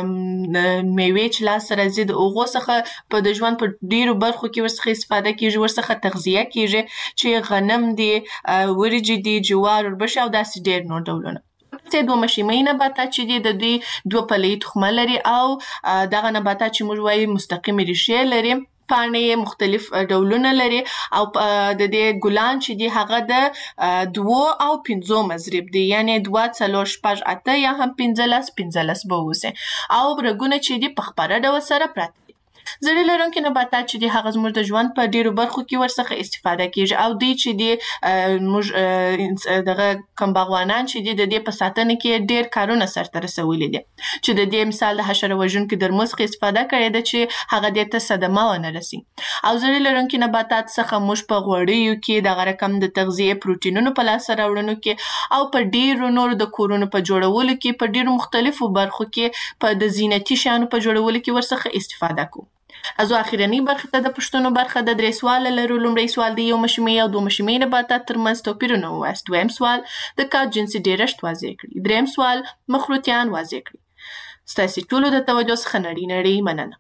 میوې چې لاسته راځي د هغو څخه په د ژوند په ډیرو برخو کې ورڅخه استفاده کیږي، ورڅخه تغذیه کیږي چې غنم دی، وریجې دي، جوار، اوربشې او داسې ډیر نور ډولونه. چې دوه مشیمیي نباتات چې دي د دوی دوه پلې تخمه لري او دغه نباتات چې موږ وایو مستقیمې ریښې لري، پاڼې مختلف ډولونه لري او د دې ګلان چې دي هغه د دوو او پنځو مضرب دي، یعنی دوه، څلور، شپږ، اته یا هم پنځلس پنځلس به واوسي. او رګونه چې دي په خپره ډول سره پراته دي. زړې لرونکي نباتات چې دي هغه زموږ د ژوند په ډیرو برخو کې ورڅخه استفاده کیږي او دوی چې دي موږ دغه کوم باغوانان چې دي د دې په ساتنه کې ډیر کارونه سرته رسولي دي، چې د دې مثال د حشره وژونکي درمل څخه استفاده کړې ده چې هغه دې ته صدمه ونه رسي. او زړې لرونکي نباتات څخه موږ په غوړیو کې دغه رقم د تغذیې پروټینونو په لاسته راوړنو کې او په ډیرو نورو د کورونو په جوړولو کې په ډیرو مختلفو برخو کې په د زینتي شیانو په جوړولو کې ورڅخه استفاده کوو. ازو اخیرنی برخه ته د پښتنو برخه د درې سوال لرو. لومړی سوال د یو مشیمیي او دوه مشیمیي نباتات ترمنځ توپیرونه ووایاست. دویم سوال د کاج جنسي ډیرښت واضح کړئ. دریم سوال مخروطیان واضح کړئ. ستاسې ټولو د توجه څخه نړۍ نړۍ مننه.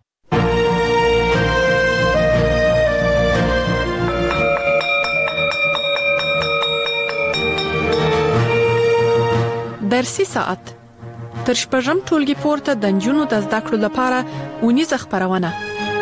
درسي ساعت تر شپږم ټولګي پورته د نجونو د زده کړو لپاره اونیزه خپرونه.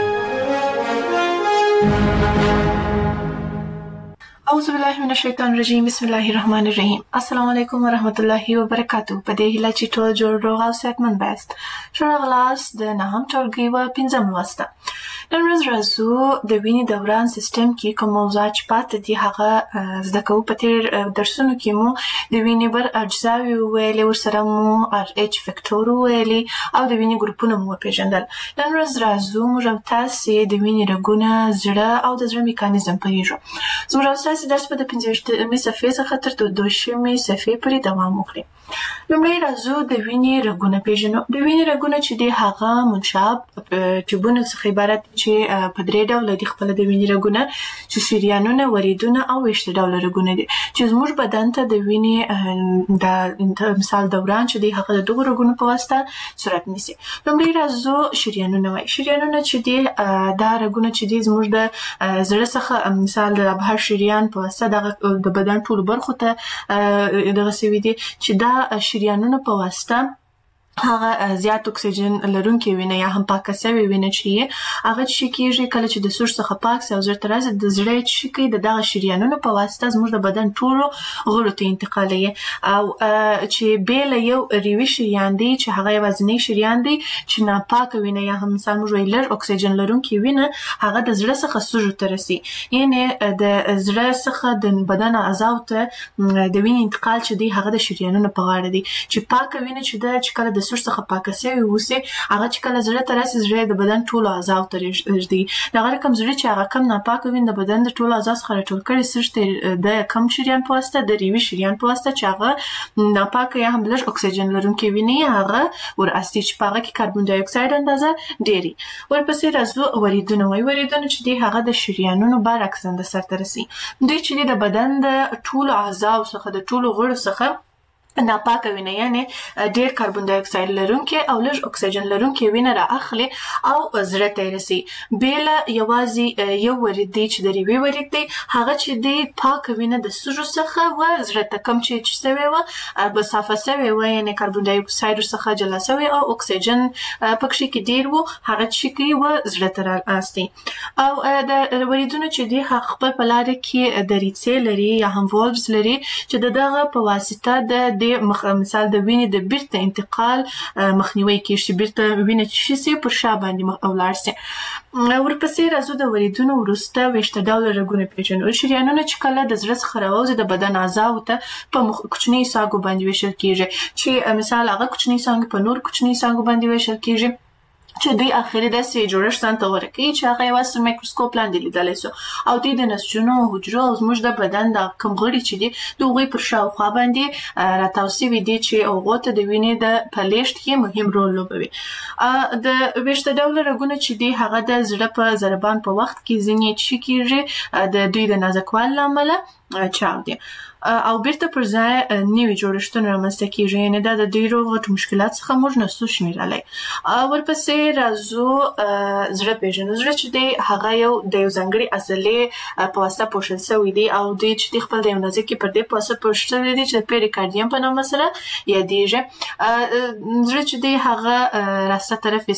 اعوذ بالله من الشیطان الرجیم، بسم الله الرحمن الرحیم. السلام علیکم ورحمت الله وبرکاتو. په دې هیله چې ټول جوړ روغ او صحتمند یاست. ښه راغلاست د نهم ټولګي و پنځم لوست. نن ورځ راځو د وینې دوران سیستم کې کوم موضوعات چې پاتې دي هغه زده کوو. په تیر درسونو کې مو د وینې بر اجزاوې وویلې، ورسره مو ار ایچ فکټور وویلې او د وینې ګروپونه مو وپېژندل. نن ورځ راځو موږ او تاسې د وینې رګونه، زړه او د زړه میکانیزم پوهیږو. زموږ او تاسې درس به د پنځه ویشتمې صفحې څخه تر دوه شلمې صفحې پورې دوام وکړي. لومړی راځو د وینې رګونه پېژنو. د وینې رګونه چې دي هغه منشاب ټیوبونو څخه عبارت چې په درې ډوله دي خپله د وینې رګونه، چې شریانونه، وریدونه او ویشته ډوله رګونه دي چې زموږ بدن ته د وینې د مثال دوران چې دی هغه د دغو رګونو په واسطه صورت نیسي. لومړی راځو شریانونه وایي. شریانونه چې دي دا رګونه چې دي زموږ د زړه څخه مثال د ابهر شریان په واسطه دغه د بدن ټولو برخو ته دغه سوي دي چې دا شریانونه په واسطه هغه زیات اکسیجن لرونکي وینه یا هم پاکه سوې وینه چې هغه چې کېږي کله چې د سور څخه پاک سي او زړه ته راځي، د زړه چې کوي د دغه شریانونو په واسطه زموږ د بدن ټولو غړو ته انتقالوي. او چې بیل یو ریوي شریان دی چې هغه یوازینی شریان دی چې ناپاکه وینه یا هم مثال موږ وایو لږ اکسیجن لرونکي وینه هغه د زړه څخه سږو ته رسي، یعنی د زړه څخه د بدن اعضاو ته د وینې انتقال چې دی هغه د شریانونو په غاړه دی. چې پاکه وینه چې ده چې کله د سور څخه پاکه سوې اوسي هغه چې کله زړه ته راسي، زړه د بدن ټولو اعضاو ته رږدي. دغه رقم زړه چې هغه کم ناپاکه وینه د بدن د ټولو اعضاو څخه راټول کړي سږ ته د کم شریان په واسطه، د ریوي شریان په واسطه چې هغه ناپاکه یا هم لږ اکسیجن لرونکي وینه هغه ور استي چې په هغه کې کاربن ډای اکساید اندازه ډېري. ورپسې راځو وریدونه وایي. وریدونه چې دي هغه د شریانونو برعکس اندازه سرته رسي. دوی چې د بدن د ټولو اعضاو څخه د ټولو غړو څخه ناپاکه وینه یعنی ډیر کاربن ډای اکساید لرونکي او لږ اکسیجن لرونکي وینه را اخلي او زړه ته رسي. بیل یوازې یو ورید دی چې د ریوي ورید دی هغه چې دی پاک وینه د سږو څخه و زړه ته کم چې چې سوی و به صافه سوی و یعنی کاربن ډای اکساید څخه جلا سوی او اکسیجن پکې کې ډیر و هغه چې کی و زړه ته راستي. او د وریدونو چې دی خپل په لار کې دریڅې لري یا هم والوز لري چې دغه په واسطه د مخ مثال د وینې د بیرته انتقال مخنیوي کیږي چې بیرته وینه چې شي پر شا باندې او لاړ سي. ورپسې راځو د وریدونو وروسته ویشته ډوله رګونه پیژنو. شریانونه چې کله د زړه څخه راوځي د بدن اعضاو ته په کوچني ساګو باندې ویشل کیږي چې مثال هغه کوچني ساګ په نور کوچني ساګو باندې ویشل کیږي چې دوی اخري داسې جوړښت ځان ته ورکوي چې هغه یوازې میکروسکوپ لاندې لیدلی سو او دوی د نسجونو حجرو او زموږ د بدن د کوم غړي چې دي د هغوی پر شاوخوا باندې راتاو سوي دي چې هغو ته د وینې د په لیږد کې مهم رول لوبوي. د ویشته ډوله رګونه چې دي هغه د زړه په ضربان په وخت کې ځینې څه کیږي د دوی د نازکوالي له امله چاودي او بیرته پر ځای نوي جوړښتونه رامنځته کیږي یعنې دا د ډیرو غټو مشکلات څخه موږ نسو شمیرلی. ورپسې راځو زړه پیژنو. زړه چې دی هغه یو د یو ځانګړي عضلې په واسطه پوښل سوی دی او دوی چې دی خپل د یو نازکې پردې په واسطه پوښل سوی دی چې د پیریکارډیم په نامه سره یادیږي. زړه چې دی هغه راسته طرف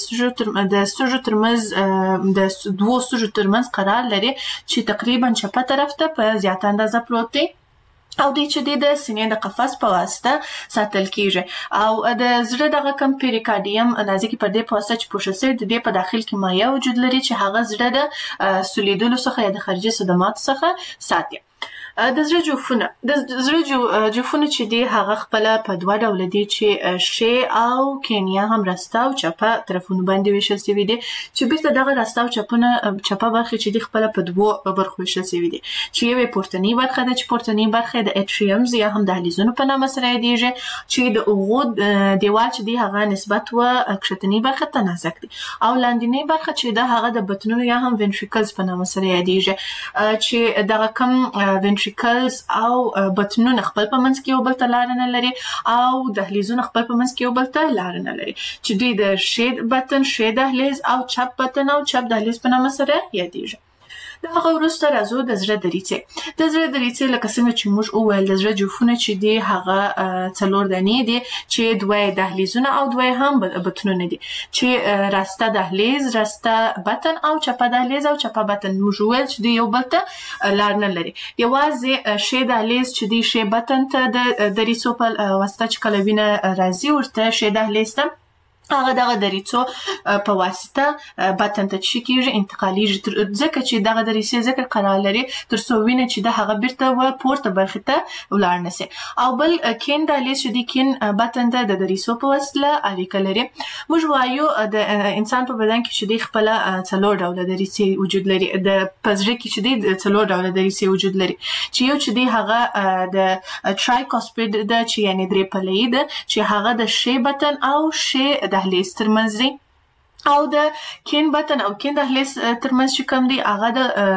د سږو ترمنځ د دوو سږو ترمنځ قرار لري چې تقریبا چپه طرف ته په زیاته اندازه پروت دی او دوی چې دی د سینې د قفس په واسطه ساتل کیږي او د زړه دغه کم پیریکارډیم نازکې پردې په واسطه چې پوښل سوی د دې په داخل کې مایع وجود لري چې هغه زړه د سولیدلو څخه یا د خارجي صدماتو څخه ساتي. د زړه جوفونه د زړه جوفونه چې دی هغه خپل په دوه ډوله دي چې شی او کینیا هم راسته او چپه طرفونو باندې ویشل سوي دي چې بیرته دغه راسته او چپونه چپه برخه چې دی خپل په دوه برخو ویشل سوي دي چې یوه پورتنی برخه ده چې پورتنی برخه د اټریومز یا هم دهلیزونو په نامه سره یادیږي چې د اوغو دیوال چې دی هغه نسبت و کښتنی برخه ته نازک دي او لاندینی برخه چې ده هغه د بطنونو یا هم وینټریکلز په نامه سره یادیږي چې دغه کم وینټریکلز او بطنونه خپل په منځ کې یو بل ته لار نه لري او دهلیزونه خپل په منځ کې یو بل ته لار نه لري چې دوی د شید بطن شید دهلیز او چپ بطن او چپ دهلیز په نامه سره یادیږي. د هغه وروسته راځو د زړه دریڅې. د زړه دریڅې لکه څنګه چې موږ وویل د زړه جوفونه چې دي هغه څلور دانې دي چې دوه دهلیزونه او دوه هم بطنونه دي چې راسته دهلیز راسته بطن او چپه دهلیز او چپه بطن موږ وویل چې دوی یو بل ته لار نه لري. یوازې شی دهلیز چې دی شی بطن ته د دریڅو په واسطه چې کله وینه راځي ورته شی دهلیز ته هغه دغه دریڅو په واسطه بطن ته چې کیږي انتقالیږي ځکه چې دغه دریڅې ځکه قرار لري تر څو وینه چې د هغه بیرته و پورته برخه ته ولاړ نشي. او بل کین دهلیز چې دی کین بطن ته د دریڅو په واسطه اړیکه لري. موږ وایو د انسان په بدن کې چې دی خپل څلور ډوله دریڅې وجود لري د پزړه کې چې دی څلور ډوله دریڅې وجود لري چې یو چې دی هغه د ټرایکوسپید د چې یعنی درې پلې ده چې هغه د شی بطن او شی دهلیز ترمنځ دی او د کین بطن او کین دهلیز ترمنځ چې کوم دی هغه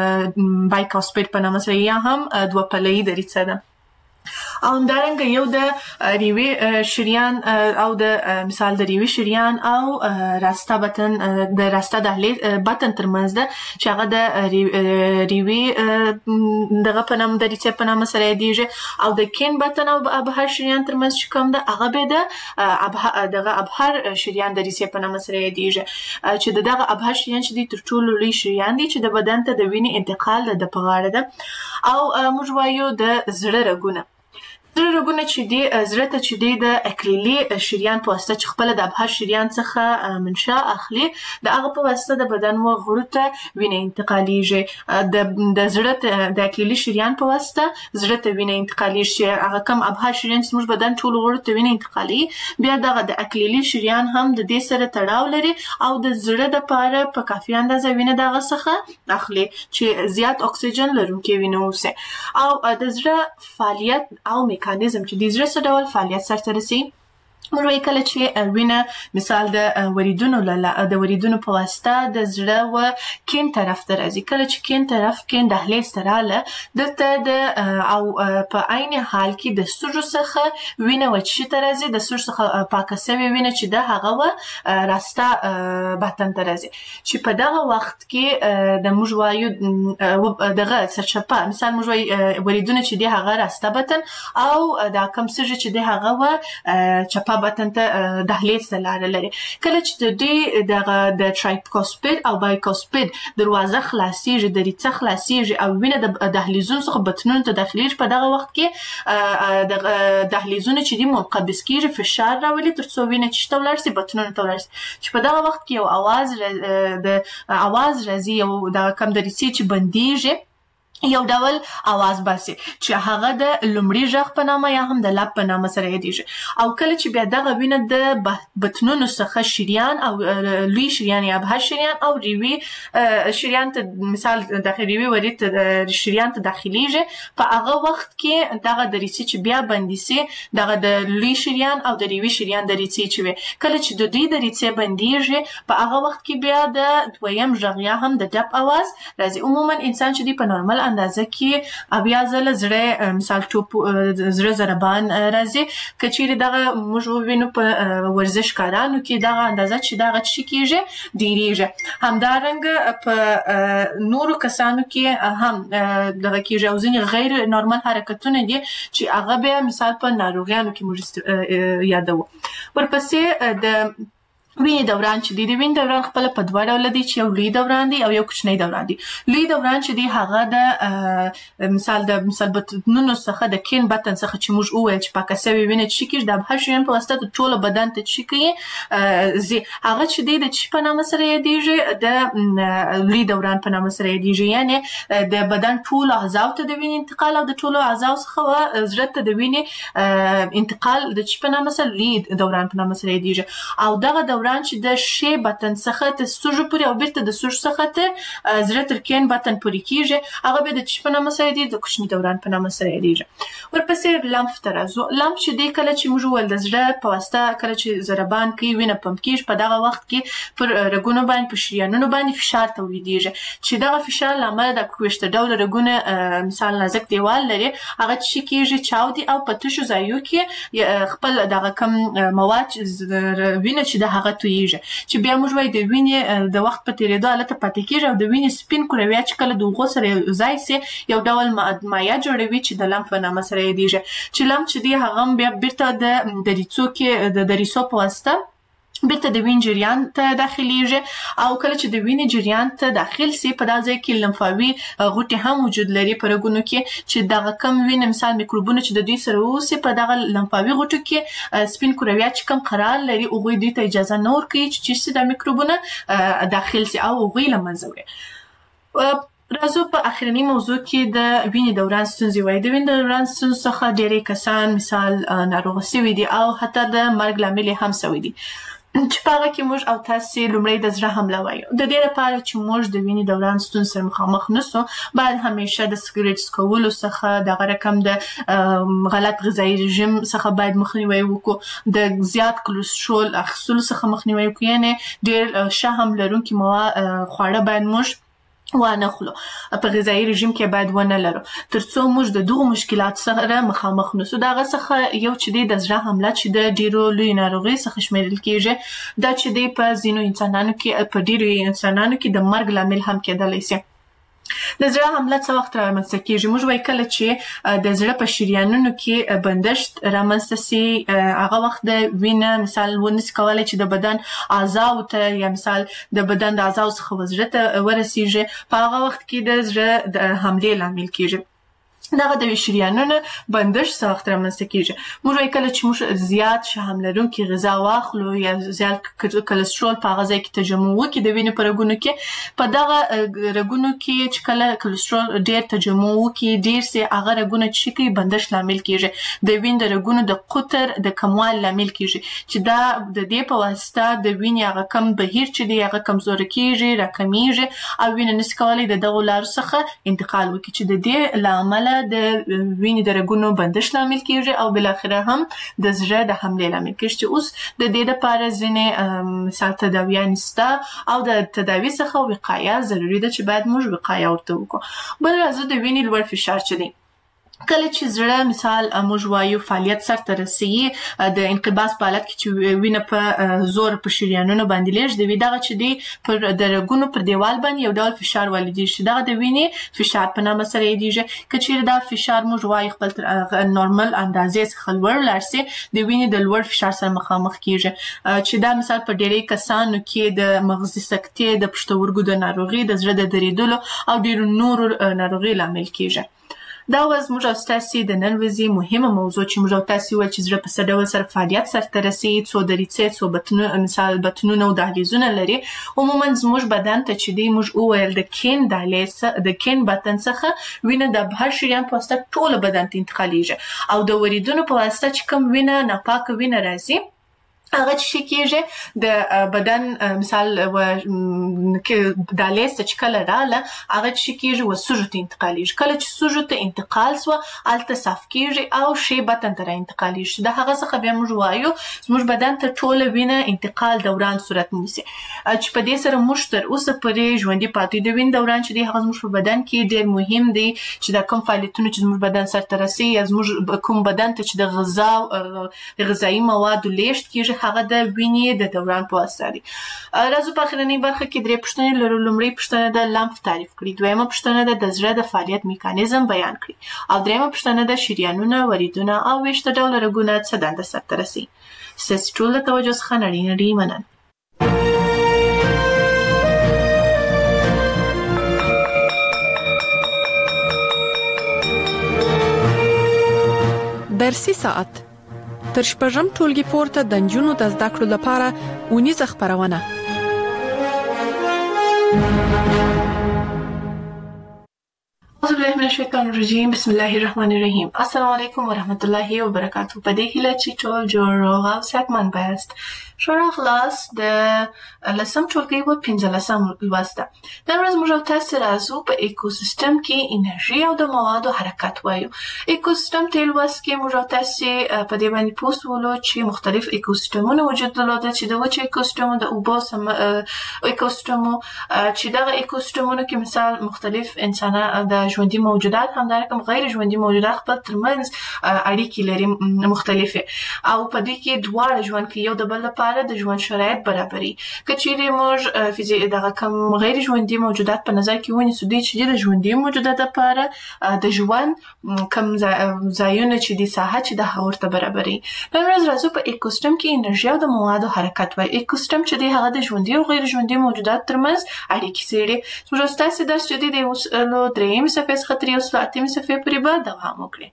د بایکوسپید په نامه سره یا هم دوه پلې دریڅه ده. او همدارنګه یو د ریوي شریان او د مثال د ریوي شریان او راسته بطن د راسته دهلیز بطن ترمنځ ده چې هغه د ریوي دغه په نامه دریڅې په نامه سره یادیږي او د کین بطن او ابهر شریان ترمنځ چې کوم ده هغه به د دغه ابهر شریان دریڅې په نامه سره یادیږي چې دغه ابهر شریان چې دی تر ټولو لوی شریان دی چې د بدن ته د وینې انتقال د په غاړه ده. او موږ وایو د زړه رګونه. زړه رګونه چې دی زړه ته چې دی د اکلیلي شریان په واسطه چې خپل د ابهر شریان څخه منشأ اخلي د هغه په واسطه د بدن و غړو ته وینه انتقالیږي. د د زړه د اکلیلي شریان په واسطه زړه ته وینه انتقالیږي چې هغه کم ابهر شریان چې موږ بدن ټول غړو ته وینه انتقالي بیا دغه د اکلیلي شریان هم د دې سره تړاو لري او د زړه د پاره په کافي اندازه وینه دغه څخه اخلي چې زیات اکسیجن لرونکي وینه اوسه. او د زړه فعالیت او میکانیزم چې د زړه څه ډول فعالیت سرته رسي موږ وایي کله چې وینه مثال د وریدونو له د وریدونو په واسطه د زړه و کیڼ طرف ته راځي. کله چې کیڼ طرف کې دهلیز ته راله دلته د او په عین حال کې د سږو څخه وینه وچې ته راځي، د سږو څخه پاکه سوې وینه چې ده هغه و راسته بطن ته راځي، چې په دغه وخت کې د موږ وایو دغه سرچپه مثال موږ وایي وریدونه چې دي هغه راسته بطن او دا کم سږي چې دي هغه و چپه بطن ته دهلیز ته لاره لري. کله چې د دې دغه د ټرایکوسپید او بایکوسپید دروازه خلاصیږي، دریڅه خلاصیږي او وینه د دهلیزونو څخه بطنونو ته داخلیږي، په دغه وخت کې د دهلیزونه چې دي منقبض کیږي، فشار راولي تر څو وینه چیرته ولاړ شي، بطنونو ته ولاړ شي، چې په دغه وخت کې یو اواز د اواز راځي، یو د کم دریڅې چې بندیږي یو ډول आवाज باسي چې هغه د لومړي غږ په نامه یا هم د لب په نامه سره یادېږي. او کله چې بیا دغه وینه د بطنونو څخه شریان او لوی شریان یا بهر شریان او ریوي شریان ته مثال داخلي ریوي ورید ته شریان ته داخليږي، په هغه وخت کې دغه دریڅې چې بیا بندي سي، دغه د لوی شریان او د ریوي شریان دریڅې چې وي، کله چې د دوی دریڅې بنديږي په هغه وخت کې بیا د دویم غږ یا هم د ډب आवाज راځي. عموما انسان چې دی په نورمال اندازه کې اویا ځله زړه مثال ټوپ زړه ضربان راځي، که چیرې دغه موږ ووینو په ورزش کارانو کې دغه اندازه چې دغه څه کېږي ډېرېږي. همدارنګه په نورو کسانو کې هم دغه کېږي او ځینې غیر نورمال حرکتونه دي چې هغه بیا مثال په ناروغیانو کې موږ یادوو. ورپسې د وینې دوران چې دی د وینې دوران خپله په دوه ډوله دی، چې یو لوی دوران دی او یو کوچنی دوران دی. لوی دوران چې دی هغه د مثال د مثال بطنونو څخه د کیڼ بطن څخه چې موږ وویل چې پاکه سوې وینه چې کېږي د بهر شریان په واسطه د ټوله بدن ته چې کوي ځي، هغه چې دی د چې په نامه سره یادېږي د لوی دوران په نامه سره یادېږي، یعنې د بدن ټولو اعضاو ته د وینې انتقال او د ټولو اعضاو څخه زړه ته د وینې انتقال د چې په نامه سره لوی دوران په نامه سره یادېږي. او دغه دوران چې د ش بطن څخه تر سږو پورې او بیرته د سږو څخه تر زړه تر کیڼ بطن پورې کېږي، هغه بیا د چې په نامه سره یادېږي، د کوچني دوران په نامه سره یادېږي. ورپسې لمف ته راځو. لمف چې دی کله چې موږ وویل د زړه په واسطه کله چې ضربان کوي وینه پمپ کېږي، په دغه وخت کې پر رګونو باندې په شریانونو باندې فشار تولیدېږي، چې دغه فشار له امله د کویشته ډوله رګونه مثال نازک دیوال لري، هغه چې کېږي چاودي او په تشو ځایو کې خپل دغه کم مواد وینه چې د هغه تویږي، چې بیا موږ وایي د وینې د وخت په تېرېدو هلته پاتې کېږي او د وینې سپین کرویه چې کله د اوغو سره یو ځای سي یو ډول مایع جوړوي چې د لمف په نامه سره یادېږي، چې لمف چې دی هغه هم بیا بیرته د دریڅو کې د دریڅو په واسطه بیرته د وینې جریان ته داخلیږي، او کله چې د وینې جریان ته داخل سي په دا ځای کې لمفاوي غوټې هم وجود لري په رګونو کې، چې دغه کم وینې مثال میکروبونه چې د دوی سره اوسي په دغه لمفاوي غوټو کې سپین کرویات چې کم قرار لري هغوی دوی ته اجازه نه ورکوي چې چیرې سي دا میکروبونه داخل سي او هغوی له منځه وړي. راځو په اخرنی موضوع کې د وینې دوران ستونزې وایي. د وینې دوران ستونزو څخه ډېری کسان مثال ناروغه سوي دي او حتی د مرګ لامل یې هم سوي دي، چې په هغه کې موږ او تاسې لومړی د زړه حمله وایو. د دې لپاره چې موږ د وینې دوران ستونزې سره مخامخ نسو، باید همیشه د سګرټ څکولو څخه، دغه رقم د غلط غذایي رژیم څخه باید مخنیوی وکړو، د زیات کلسترول اخیستلو څخه مخنیوی وکړو، یعنې ډېر شحم لرونکي مواد خواړه باید موږ وانه خلو، په غذایي رژیم کې باید ونه لرو، تر څو موږ د دغو مشکلات سره مخامخ نسو. د هغه څخه یو چې دی د زړه حمله چې د ډېرو لوی ناروغۍ څخه شمیرل کېږي، دا چې دی په ځینو انسانانو کې په ډېرو انسانانو کې د مرګ لامل هم کېدلی سي. د زړه حمله څه وخت رامنځته کېږي؟ موږ وایي کله چې د زړه په شریانونو کې بندښت رامنځته سي، هغه وخت د وینه مثال ونسي کولی چې د بدن اعضاو ته یا مثال د بدن د اعضاو څخه زړه ته ورسیږي، په هغه وخت کې د زړه د حملې لامل کېږي. دغه د شریانونو بندښت څه وخت رامنځته کېږي؟ موږ وایي کله چې موږ زیات شحم لرونکي غذا واخلو یا زیات کلسترول په هغه ځای کې تجمع وکړي د وینې په رګونو کې، په دغه رګونو کې چې کله کلسترول ډېر تجمع وکړي ډېر سي، هغه رګونه چې کوي بندښت لامل کېږي، د وینې د رګونو د قطر د کموالي لامل کېږي، چې دا د دې په واسطه د وینې هغه کم بهیر چې دی هغه کمزوری کېږي، راکمیږي او وینه نسي کولی د دغو لارو څخه انتقال وکړي، چې د دې له امله د وینې د رګونو بندش لامل کیږي او بل اخره هم د زړه د حملې لامل کیږي چې اوس د دې لپاره ځینې مثال تداویان شته او د تداوی څخه وقایه ضروري ده چې باید موږ وقایه ورته وکړو. بل راځو د وینې لوړ فشار چې دی کله چې زړه مثال موږ وایو فعالیت سرته رسیږي د انقباض په حالت کې چې وینه په زور په شریانونو باندې لېږدوي دغه چې دی پر د رګونو پر دیوال باندې یو ډول فشار والیدېږي چې دغه د وینې فشار په نامه سره یادېږي. که چیرې دا فشار موږ وایو خپل نورمال اندازې څخه لوړ لاړ سي د وینې د لوړ فشار سره مخامخ کیږي چې دا مثال په ډېری کسانو کې د مغزي سکتې د پښتورګو د ناروغي د زړه د دریدلو او ډېرو نورو ناروغي لامل کیږي. دا وز موږ او ستاسې د نن ورځې مهمه موضوع چې موږ او تاسې وویل چې زړه په څه ډول سره فعالیت سرته رسوي څو دریڅې څو بطنونه مثال بطنونه او دهلیزونه لري. عموما زموږ بدن ته چې دی موږ وویل د کین دهلیز د کین بطن څخه وینه د بهر شریان په واسطه ټول بدن ته انتقالیږي او د وریدونو په واسطه چې کوم وینه ناپاکه وینه راځي هغه چې کېږي د بدن مثال و کې دالیز ته چې کله رااله هغه چې کېږي و سوژو ته انتقالیږي. کله چې سوژو ته انتقال سوه هلته صاف کېږي او شی بطن ته راانتقالیږي. د هغه څخه بیا موږ وایو زموږ بدن ته ټوله وینه انتقال دوران صورت نیسي چې په دې سره موږ تر اوسه پورې ژوندي پاتې د وینې دوران چې دی هغه زموږ په بدن کې ډېر مهم دی چې دا کوم فعالیتونه چې زموږ بدن سرته رسوي یا زموږ کوم بدن ته چې د غذا د غذایي موادو لیږد کېږي هغه د وینې د دوران په واسطه دی. راځو په اخرنۍ برخه کې درې پوښتنې لرو. لومړۍ پوښتنه د لمف تعریف کړي، دویمه پوښتنه د زړه د فعالیت میکانیزم بیان کړي او دریمه پوښتنه د شریانونه، وریدونه او ویښته ډوله رګونه څه دنده سرته رسوي. ستاسې ټول د توجه څخه نړۍ نړۍ مننه. درسي ساعت تر شپږم ټولګي پورته د نجونو د زده کړو لپاره اونیزه خپرونه. أعوذ بالله من الشیطان الرجیم. بسم الله الرحمن الرحیم. السلام علیکم ورحمت الله وبرکاته. په دې هیله چې ټول جوړ روغ او صحتمند بایاست. ښه راغلاست د لسم ټولګي و پنځلسم لوست ته. نن ورځ موږ او تاسې راځو په ایکوسیستم کې انرژي او د موادو حرکت وایو. ایکوسیستم ته لوست کې موږ او تاسې په دې باندې پوه شولو چې مختلف ایکوسیستمونه وجود درلوده چې د وچو ایکوسیستمو د اوبو ایکوسیستمو چې دغه ایکوسیستمونو کې مثال مختلف انسانان د ژوندي موجودات همدارنګه غیر ژوندي موجودات خپل ترمنځ اړیکې لري مختلفه او په دې کې دواړه ژوند کې یو د بل لپاره د ژوند شرایط برابري. که چیرې موږ فزیک دغه کوم غیر ژوندي موجودات په نظر کې ونیسو دوی چې د ژوندي موجودات لپاره د ژوند کوم ځایونه چې د ساحه چې د هغه ورته برابري. نن ورځ راځو په ایکوسیستم کې انرژي او د موادو حرکت وایي. ایکوسیستم چې دی هغه د ژوندي او غیر ژوندي موجودات ترمنځ اړیکې څېړي. موږ ستاسې درس چې دی د اوسلو درېیمې صفحې څخه تر یو سل اتمې صفحې پورې به دوام وکړي.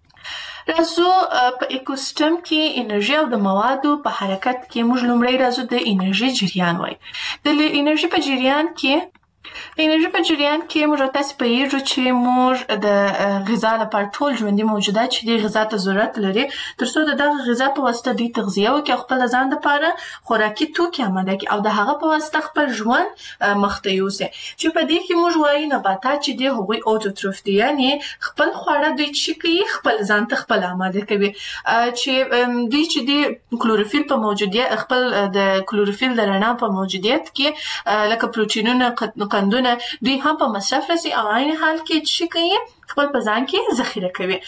راځو په ایکوسیستم کې انرژي او د موادو په حرکت کې موږ لومړی راځو د انرژي جریان وایي. د انرژي په جریان کې د انرژي په جریان کې موږ تاسو په یوه چې موږ د غذا لپاره ټول ژوندي موجودات چې د غذا ته ضرورت لري ترڅو د دغه غذا په واسطه د تغذیه او خپل ځان لپاره خوراکي توکي آماده کړي او د هغه په واسطه خپل ژوند مخته یوسي. چې په دې کې موږ وایو نباتات چې دی هغوی اوټوټروف دي یعنی خپل خواړه دوی چې کوي خپل ځان ته خپل آماده کوي چې دوی چې دی کلوروفیل په موجودیت خپل د کلوروفیل د رڼا په موجودیت کې لکه پروتینونه قندونه دوی هم په مصرف رسي او عین حال کې چې کوي خپل په ځان کې ذخیره کوي.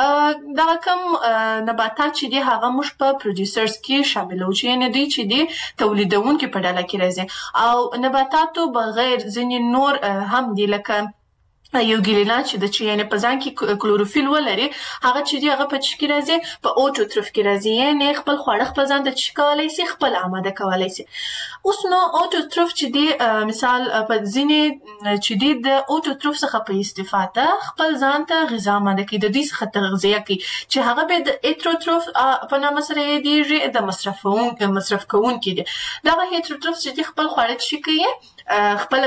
دا کوم نباتات چې دي هغه موږ په پروډوسرز کې شاملو چې نه دي چې دي تولیدونکو په ډله کې راځي او نباتاتو بغیر ځینې نور هم دي لکه یو ګیلینا چې د چې یعنی په ځان کې کلوروفیل ولري هغه چې دی هغه په چی کې راځي په اوټوټروف کې راځي یعنی خپل خواړه خپل ځان ته چی کولای شي خپل آماده کولای شي. اوس نو اوټوټروف چې دی مثال په ځینې چې دی د اوټوټروف څخه په استفاده خپل ځان ته غذا آماده کوي د دې څخه تغذیه کوي چې هغه به د هیټروټروف په نامه سره یادېږي د مصرفون مصرف کوونکي دي. دا هیټروټروف چې دی خپل خواړه چی کوي خپل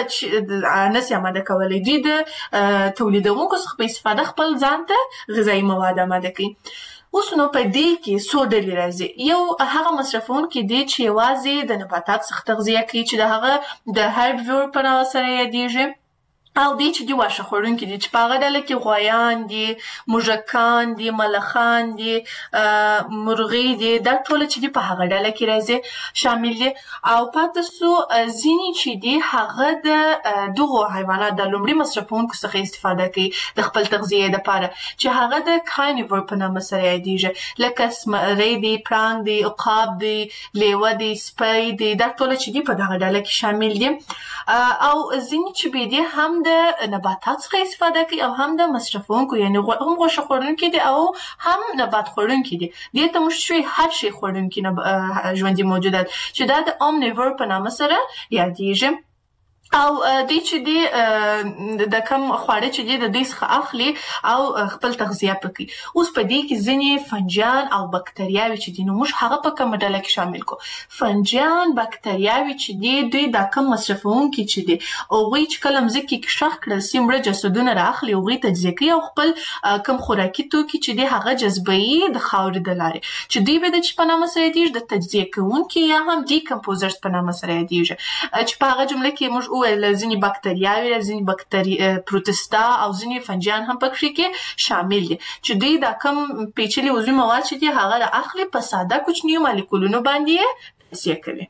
نس آماده کولای دي د تولیدونکو څخه په استفاده خپل ځان ته غذایي مواد آماده کوي. اوس نو په دې کې څو ډلې راځي. یو هغه مصرفونکي دي چې یوازې د نباتات څخه تغذیه کوي چې د هغه د هربیور په نامه سره یادېږي او دې چې دی واښه خوړونکي دي چې په هغه ډله کې غوایان دي، موږکان دي، ملخان دي، مرغۍ دي، دا ټوله چې دي په هغه ډله کې راځي شامل دي. او پاتې سو ځینې چې دي هغه د دغو حیوانات د لومړي مصرفونکو څخه استفاده کوي د خپل تغذیې دپاره چې هغه د کارنیور په نامه سره یادېږي، لکه زمری دي، پړانګ دي، عقاب دي، لیوه دي، سپی دي، دا ټوله چې دي په دغه ډله کې شامل دي. او ځینې چې بې دي هم د نباتات څخه استفاده کوي او هم د مصرفونکو، یعنی هم غوښه خوړونکي دي او هم نبات خوړونکي دي. دې ته موږ شوي هر شي خوړونکي ژوندي موجودات چې دا د اومنیور په نامه سره یادېږي. او دوی چې دي د کم خواړه چې دي د دوی څخه اخلي او خپل تغذیه پکوي. اوس په دې کې ځینې فنجان او بکتریاوې چې دي نو موږ هغه په کومه ډله کې شامل کو. فنجان، بکتریاوې چې دي دوی دا کم مصرفونکي چې دي هغوی چې کله مځکې کې ښخ کړل سي مړه جسدونه رااخلي، هغوی تجزیه کوي او خپل کم خوراکي توکي چې دي هغه جذبوي د خاورې د لارې چې دوی به د چې په نامه سره یادېږي د تجزیه کوونکي یا هم ډیکمپوزرز په نامه سره یادېږي چې په هغه جمله کې موږ ځینې بکتریاوې، ځینې بکتری پروتستا او ځینې فنجان هم پکې کې شامل دي چې دوی دا کم پیچلي عضوي مواد چې دي هغه را اخلي په ساده کوچنیو مالیکولونو باندې یې تجزیه کوي.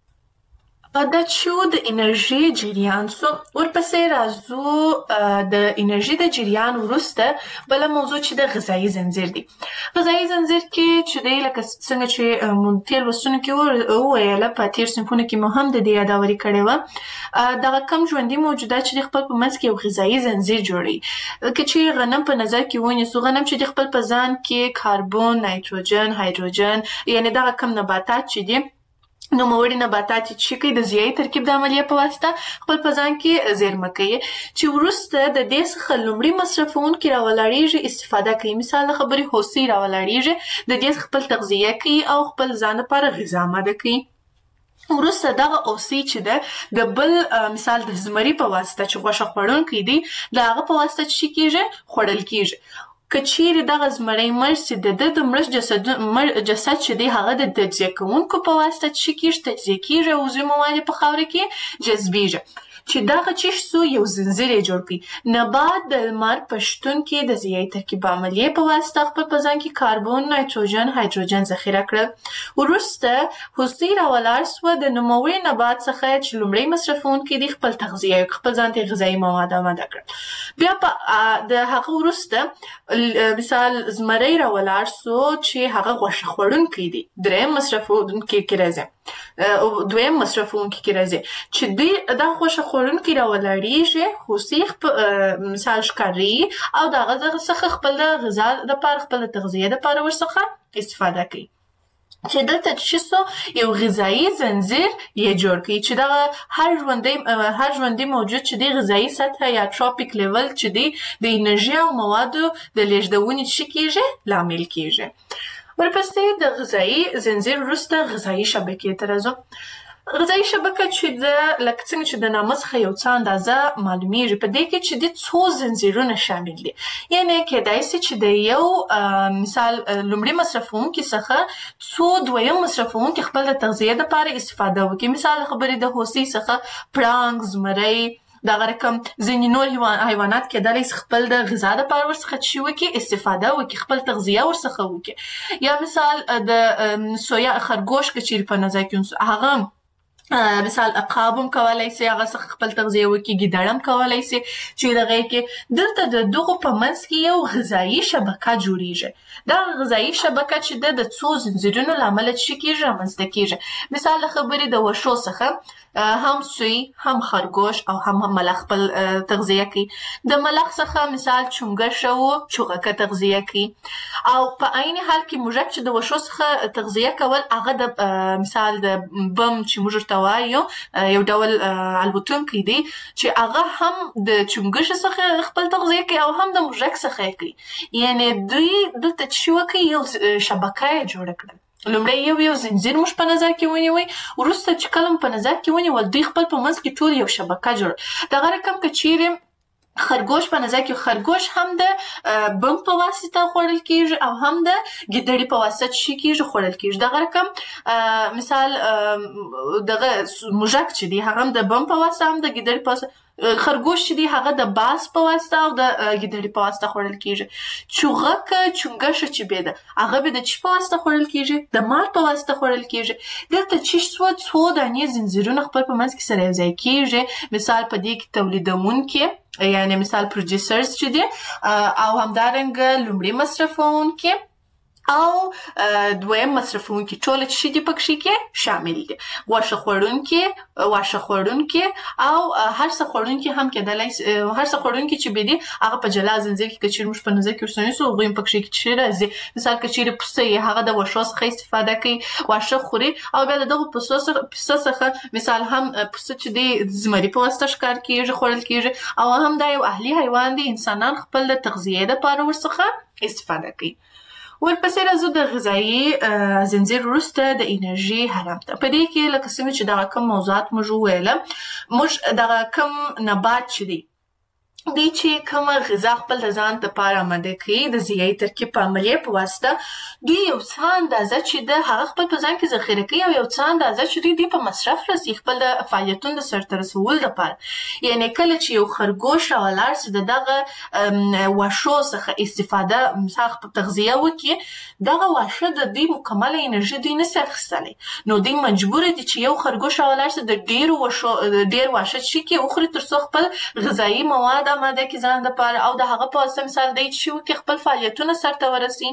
دا چې د انرژي جریان سو، ورپسې راځو د انرژي د جریان وروسته بله موضوع چې د غذایي زنځیر دی. غذایي زنځیر کې چې دی لکه څنګه چې مو تېر لوستونو کې وویله، په تېر صنفونو کې مو هم د دې یاداوري کړې وه، دغه کم ژوندي موجودات چې د خپل په منځ کې یو غذایي زنځیر جوړوي. که چې غنم په نظر کې ونیسو، غنم چې د خپل په ځان کې کاربن، نایتروجن، هایدروجن، یعنی دغه کم نباتات چې دي نوموړي نباتات چې کوي د ضیایي ترکیب د عملیې په واسطه خپل په ځان کې زیرمه کوي چې وروسته د دې څخه لومړي مصرفونکي راولاړېږي، استفاده کوي. مثال د خبرې هوسۍ راولاړېږي، د دې خپل تغذیه کوي او خپل ځان لپاره غذا آماده کوي. وروسته دغه اوسۍ چې ده د بل مثال د زمري په واسطه چې غوښه خوړونکی دی د هغه په واسطه چې کېږي خوړل کېږي. که چیرې دغه زمری مړ سي، د ده د مړه جسد چې دی هغه د تجزیه کوونکو په واسطه چې کېږي تجزیه کېږي او عضوي مواد په خاوره کې جذبېږي چې دغه چې سو یو زنځیر یې جوړ کړي. نبات د لمر په شتون کې د ضیایي ترکیب عملیې په واسطه خپل په ځان کې کاربن، نایتروجن، هایدروجن ذخیره کړل. وروسته هوسۍ راولاړ سوه د نوموړي نبات څخه چې لومړی مصرفونکي دي خپل تغذیه خپل ځان ته غذایي مواد آماده کړل. بیا په د هغه وروسته مثال زمری راولاړ سو چې هغه غوښه خوړونکی دی، دریم مصرفونکي کې راځي، دویم مصرفونکي کې راځي چې دوی دا غوښه خوړونکي راولاړېږي، هوسۍ مثال ښکاري او د هغه څخه خپل د غذا دپاره خپل د تغذیې دپاره ورڅخه استفاده کوي چې دلته چې سو یو غذایي زنځیر یې جوړ کړي چې دغه هر ژوندی هر ژوندی موجود چې دی غذایي سطحه یا ټراپیک لیول چې دی د انرژي او موادو د لیږدونې څه کېږي لامل کېږي. ورپسې د غذایي زنځیر وروسته غذایي شبکې ته راځو. غذایي شبکه چې د لکه څنګه چې د نامه څخه یو څه اندازه معلومیږي، په دې کې چې د څو زنځیرونه شامل دي. یعنې کیدای سي چې د یو مثال لومړي مصرفونکي څخه څو دویم مصرفونکي خپل د تغذیې دپاره استفاده وکړي. مثال خبرې د هوسۍ څخه پړانګ، زمری، دغه رقم ځینې نور حیوانات کیدلی سي خپل د غذا دپاره ورڅخه څه وکړي استفاده وکړي، خپل تغذیه ورڅخه وکړي. یا مثال د سویا خرګوش که چیرې په نظر کې ونیسو، هغه مثال عقاب هم کولی سي هغه څخه خپل تغذیه وکړي، ګیدړ هم کولی سي چې دغه کې دلته د دغو په منځ کې یو غذایي شبکه جوړیږي. دا غذایي شبکه چې ده د څو زنځیرونو له امله څه کېږي رامنځته کېږي. مثال د خبرې د وښو څخه هم سوی، هم خرګوش او هم ملخ خپل تغذیه کوي. د ملخ څخه مثال چونګښه و چوغکه تغذیه کوي. او په عین حال کې موږک چې د وښو څخه تغذیه کول هغه د مثال د بم چې موږ ورته وایو یو ډول الوتونکی دی چې هغه هم د چونګښې څخه خپل تغذیه کوي او هم د موږک څخه یې کوي. یعنې دوی دلته چې وکړي یو شبکه یې جوړه کړه. لومړی یو یو زنځیر موږ په نظر کې ونیوی، وروسته چې کله مو په نظر کې ونیول دوی خپل په منځ کې ټول یو شبکه جوړه. دغه رقم که چیرې خرګوش په نظر کې، خرګوش هم د بم په واسطه خوړل کېږي او هم د ګیدړې په واسطه چې کېږي خوړل کېږي. دغه رقم مثال دغه موږک چې دی هغه هم د بم په واسطه هم د ګیدړې په واسطه خرګوش چې دی هغه د باز په واسطه او د ګیدړې په واسطه خوړل کیږي. چوغک چونګشه چې به ده هغه به د چی په واسطه خوړل کیږي؟ د مار په واسطه خوړل کیږي. دلته چې څو څو دانې زنجیرونه خپل په منځ کې سره یو ځای کیږي. مثال په دې کې تولیدونکي یعنی مثال پروډوسرز چې دي او همدارنګه لومړی مصرفونکي او دویم مصرفونکي ټول چې دي پکې کې شامل دي. واښه خوړونکي واښه خوړونکي او هر څه خوړونکي هم کېدلای هر څه خوړونکي چې به دي هغه په جلا زنځیر کې کچیر موږ په نظر کې ورسونیسو غویم پکې کې چې راځي. مثال کچیر پسې هغه د واښو څخه استفاده کوي واښه خوري او بیا دغه پسو څخه مثال هم پسه چې دی زمري په واسطه ښکار کیږي خوړل کیږي او هم دا یو اهلي حیوان دی. انسانان خپل د تغذیه لپاره ورڅخه استفاده کوي. ورپسې راځو د غذایي زنځیر وروسته د انرژي هرم ته. په دې کې لکه څنګه چې دغه کوم موضوعات موږ وویله موږ دغه کوم نبات چې دی دی چې کومه غذا خپل د ځان لپاره آماده کوي د غذایي ترکیب په عملیه په واسطه دوی یو څه اندازه چې د هغه خپل په ځان کې ذخیره کوي او یو څه اندازه چې دوی د په مصرف رسي خپل د فعالیتونو د سرته رسولو لپاره. یعنی کله چې یو خرګوش او لار چې دغه واښو څخه استفاده مثال خپل تغذیه وکړي دغه واښه د دوی مکمله انرژي دوی نشي اخیستلی نو دوی مجبور دي چې یو خرګوش او لار چې د ډیرو واښو ډیر واښه چې کې وخوري تر څو خپل غذایي مواد آماده کړي ځان لپاره او د هغه په واسطه مثال دی چې وکړي خپل فعالیتونه سرته ورسي.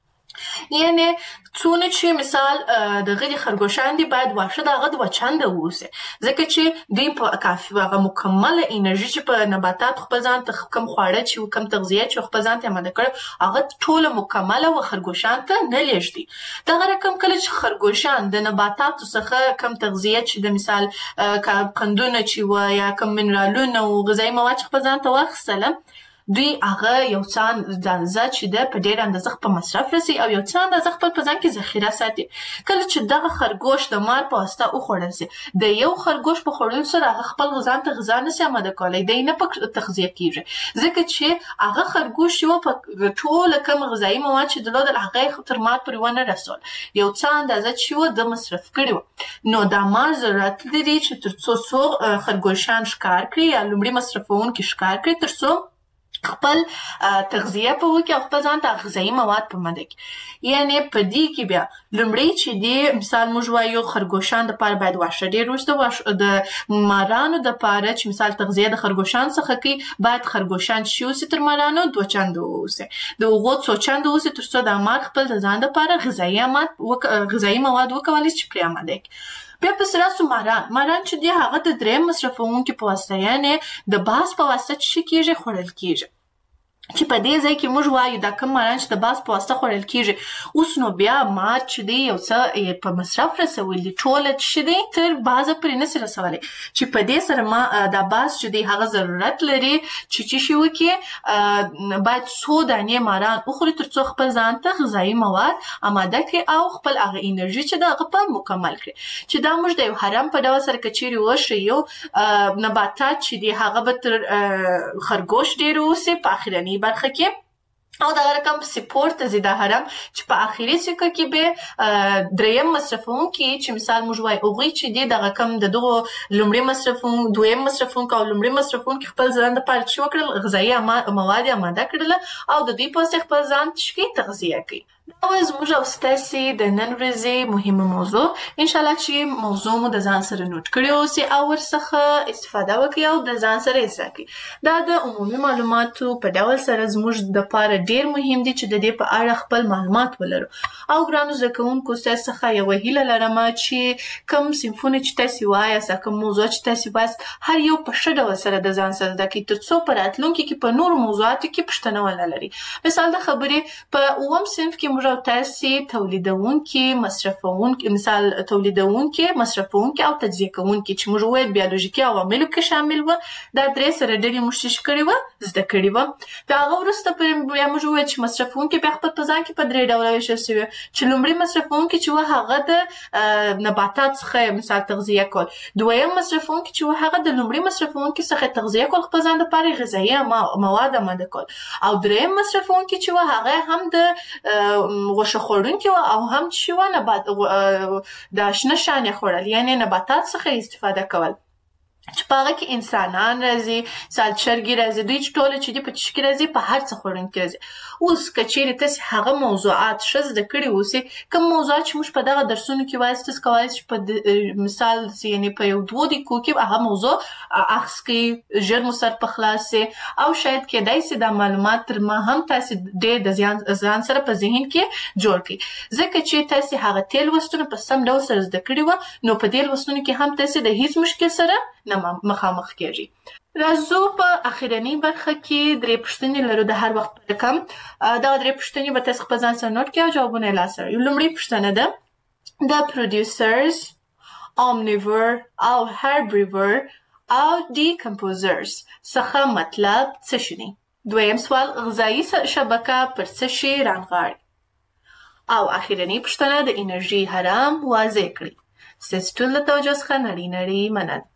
یعنی څونه چې مثال دغه د خرګوشان دي باید واښه د هغه دوه چنده واوسي ځکه چې دوی په کافي هغه مکمله انرژي چې په نباتات خپل ځان ته کوم خواړه چې کوم تغذیه چې خپل ځان ته آماده کړي هغه ټوله مکمله و خرګوشان ته نه لیږدي. دغه رقم کله چې خرګوشان د نباتاتو څخه کوم تغذیه چې د مثال قندونه چې و یا کوم منرالونه او غذایي مواد چې خپل ځان ته واخیستله دوی هغه یو څه اندازه چې ده په ډېر اندازه په مصرف رسي او یو څه اندازه خپل په ځان کې ذخیره ساتي. کله چې دغه خرګوش د مار په واسطه وخوړل سي د یو خرګوش په خوړلو سره هغه خپل ځان ته غذا نشي آماده کولی دی نه په تغذیه کیږي ځکه چې هغه خرګوش یو په ټوله کوم غذایي مواد چې درلودل هغه تر مار پورې ونه رسول یو څه اندازه چې و د مصرف کړي و نو دا مار ضرورت لري چې تر څو څو خرګوشان ښکار کړي یا لومړي مصرفونکي ښکار کړي تر څو خپل تغذیه په وکړي او خپل ځان ته غذایي مواد په مده کړي. یعنی په دې کې بیا لومړی چې دی مثال موږ وایو خرګوشان دپاره باید واښه ډېر وروسته د مارانو دپاره چې مثال تغذیه د خرګوشان څخه کوي باید خرګوشان چې اوسي تر مارانو دوه چنده واوسي د هغو څو چنده واوسي تر څو د مار خپل د ځان دپاره غذایي مواد وکولی چې پرې آماده کړي. بیا پسې راسو ماران ماران چې دی هغه د دریم مصرفونکي په واسطه یعنې د باز په واسطه چې کیږي خوړل کیږي چې په دې ځای کې موږ وایو دا کوم ماران چې د باز په واسطه خوړل کیږي اوس نو بیا مار چې دی یو څه په مصرف رسول دي ټوله چې دی تر بازه پورې نسي رسولی چې په دې سره ما دا باز چې دی هغه ضرورت لري چې چې شي وکړي باید څو دانې ماران وخوري تر څو خپل ځان ته غذایي مواد آماده کړي او خپل هغه انرژي چې ده هغه په مکمل کړي چې دا موږ د یو هرم په ډول سره که چیرې وښیو نباتات چې دی هغه به تر خرګوش ډېر اوسي په اخرني برخه کې او دغه رقم سپورت ته ځي دا هرم چې په اخري سکه کې به دریم مصرفونکي چې مثال موږ وایو هغوی چې دي دغه کم د دغو لومړي مصرفون دویم مصرفونکي او لومړي مصرفونکي خپل ځان دپاره چې وکړل غذایي مواد یې آماده کړله او د دوی په واسطه خپل ځان چې تغذیه کوي. دا وه زموږ او ستاسې د نن ورځې مهمه موضوع انشاءالله چې موضوع مو د ځان سره نوټ کړې اوسي او ورڅخه استفاده وکړئ او د ځان سره اجرا کړئ. دا د عمومي معلوماتو په ډول سره زموږ دپاره ډېر مهم دي چې د دې په اړه خپل معلومات ولرو او ګرانو زده کوونکو ستاسو څخه یوه هیله لرم چې کوم صنفونه چې تاسې وایاست کوم موضوع چې تاسې وایاست هر یو په ښه ډول سره د ځان سره زده کړئ تر څو په راتلونکي کې په نورو موضوعاتو کې پوښتنه ونه لري. مثال د خبرې په اووم صنف کې موږ او تاسې تولیدونکي مصرفونکي مثال تولیدونکي مصرفونکي او تجزیه کوونکي چې موږ وویل بیولوژیکي عواملو کې شامل وه دا درې سره ډلې موږ څه کړې وه زده کړې وه. د هغه وروسته بیا موږ وویل چې مصرفونکي بیا خپل په ځان کې په درې ډوله ویشل سوي چې لومړي مصرفونکي چې وه هغه د نباتات څخه مثال تغذیه کول دویم مصرفونکي چې وه هغه د لومړي مصرفونکي څخه تغذیه کول خپل ځان دپاره غذایي مواد آماده کول او دریم مصرفونکي چې وه هغه هم د غوښه خوړونکي وه او هم چې وه نبات د شنه شیان یې خوړل یعنې نباتات څخه استفاده کول چې په هغه کې انسانان راځي، سالچرګي راځي، دوی چې ټوله چې دي په چشکې راځي، په هر څه خوړونکي راځي. اوس که چیرې تاسې هغه موضوعات ښه زده کړي اوسئ، کوم موضوعات چې موږ په دغه درسونو کې وایاست، تاسې کولی شئ په مثال یعنې په یو دوو دقیقو کې هغه موضوع اخذ کړئ، ژر مو سر په خلاص سي، او شاید کیدای سي دا معلومات تر ما هم تاسې ډېر د ځان سره په ذهن کې جوړ کړئ، ځکه چې تاسې هغه تېر لوستونه په سم ډول سره زده کړي وه، نو په دې لوستونو کې هم تاسې د هیڅ مشکل سره نه مخامخ کېږي. راځو په اخرنۍ برخه کې درې پوښتنې لرو د هر وخت په رقم. دغه درې پوښتنې به تاسې خپل ځان سره نوټ کړئ او جوابونه یې لاسته راوړئ. لومړۍ پوښتنه ده د producers، omnivore او herbivore او decomposers څخه مطلب څه شي دی؟ دویم سوال غذایي شبکه پر څه شي رانغاړي؟ او اخرنۍ پوښتنه د انرژي حرام واضح کړئ. ستاسو ټول د توجه څخه نړۍ نړۍ مننه.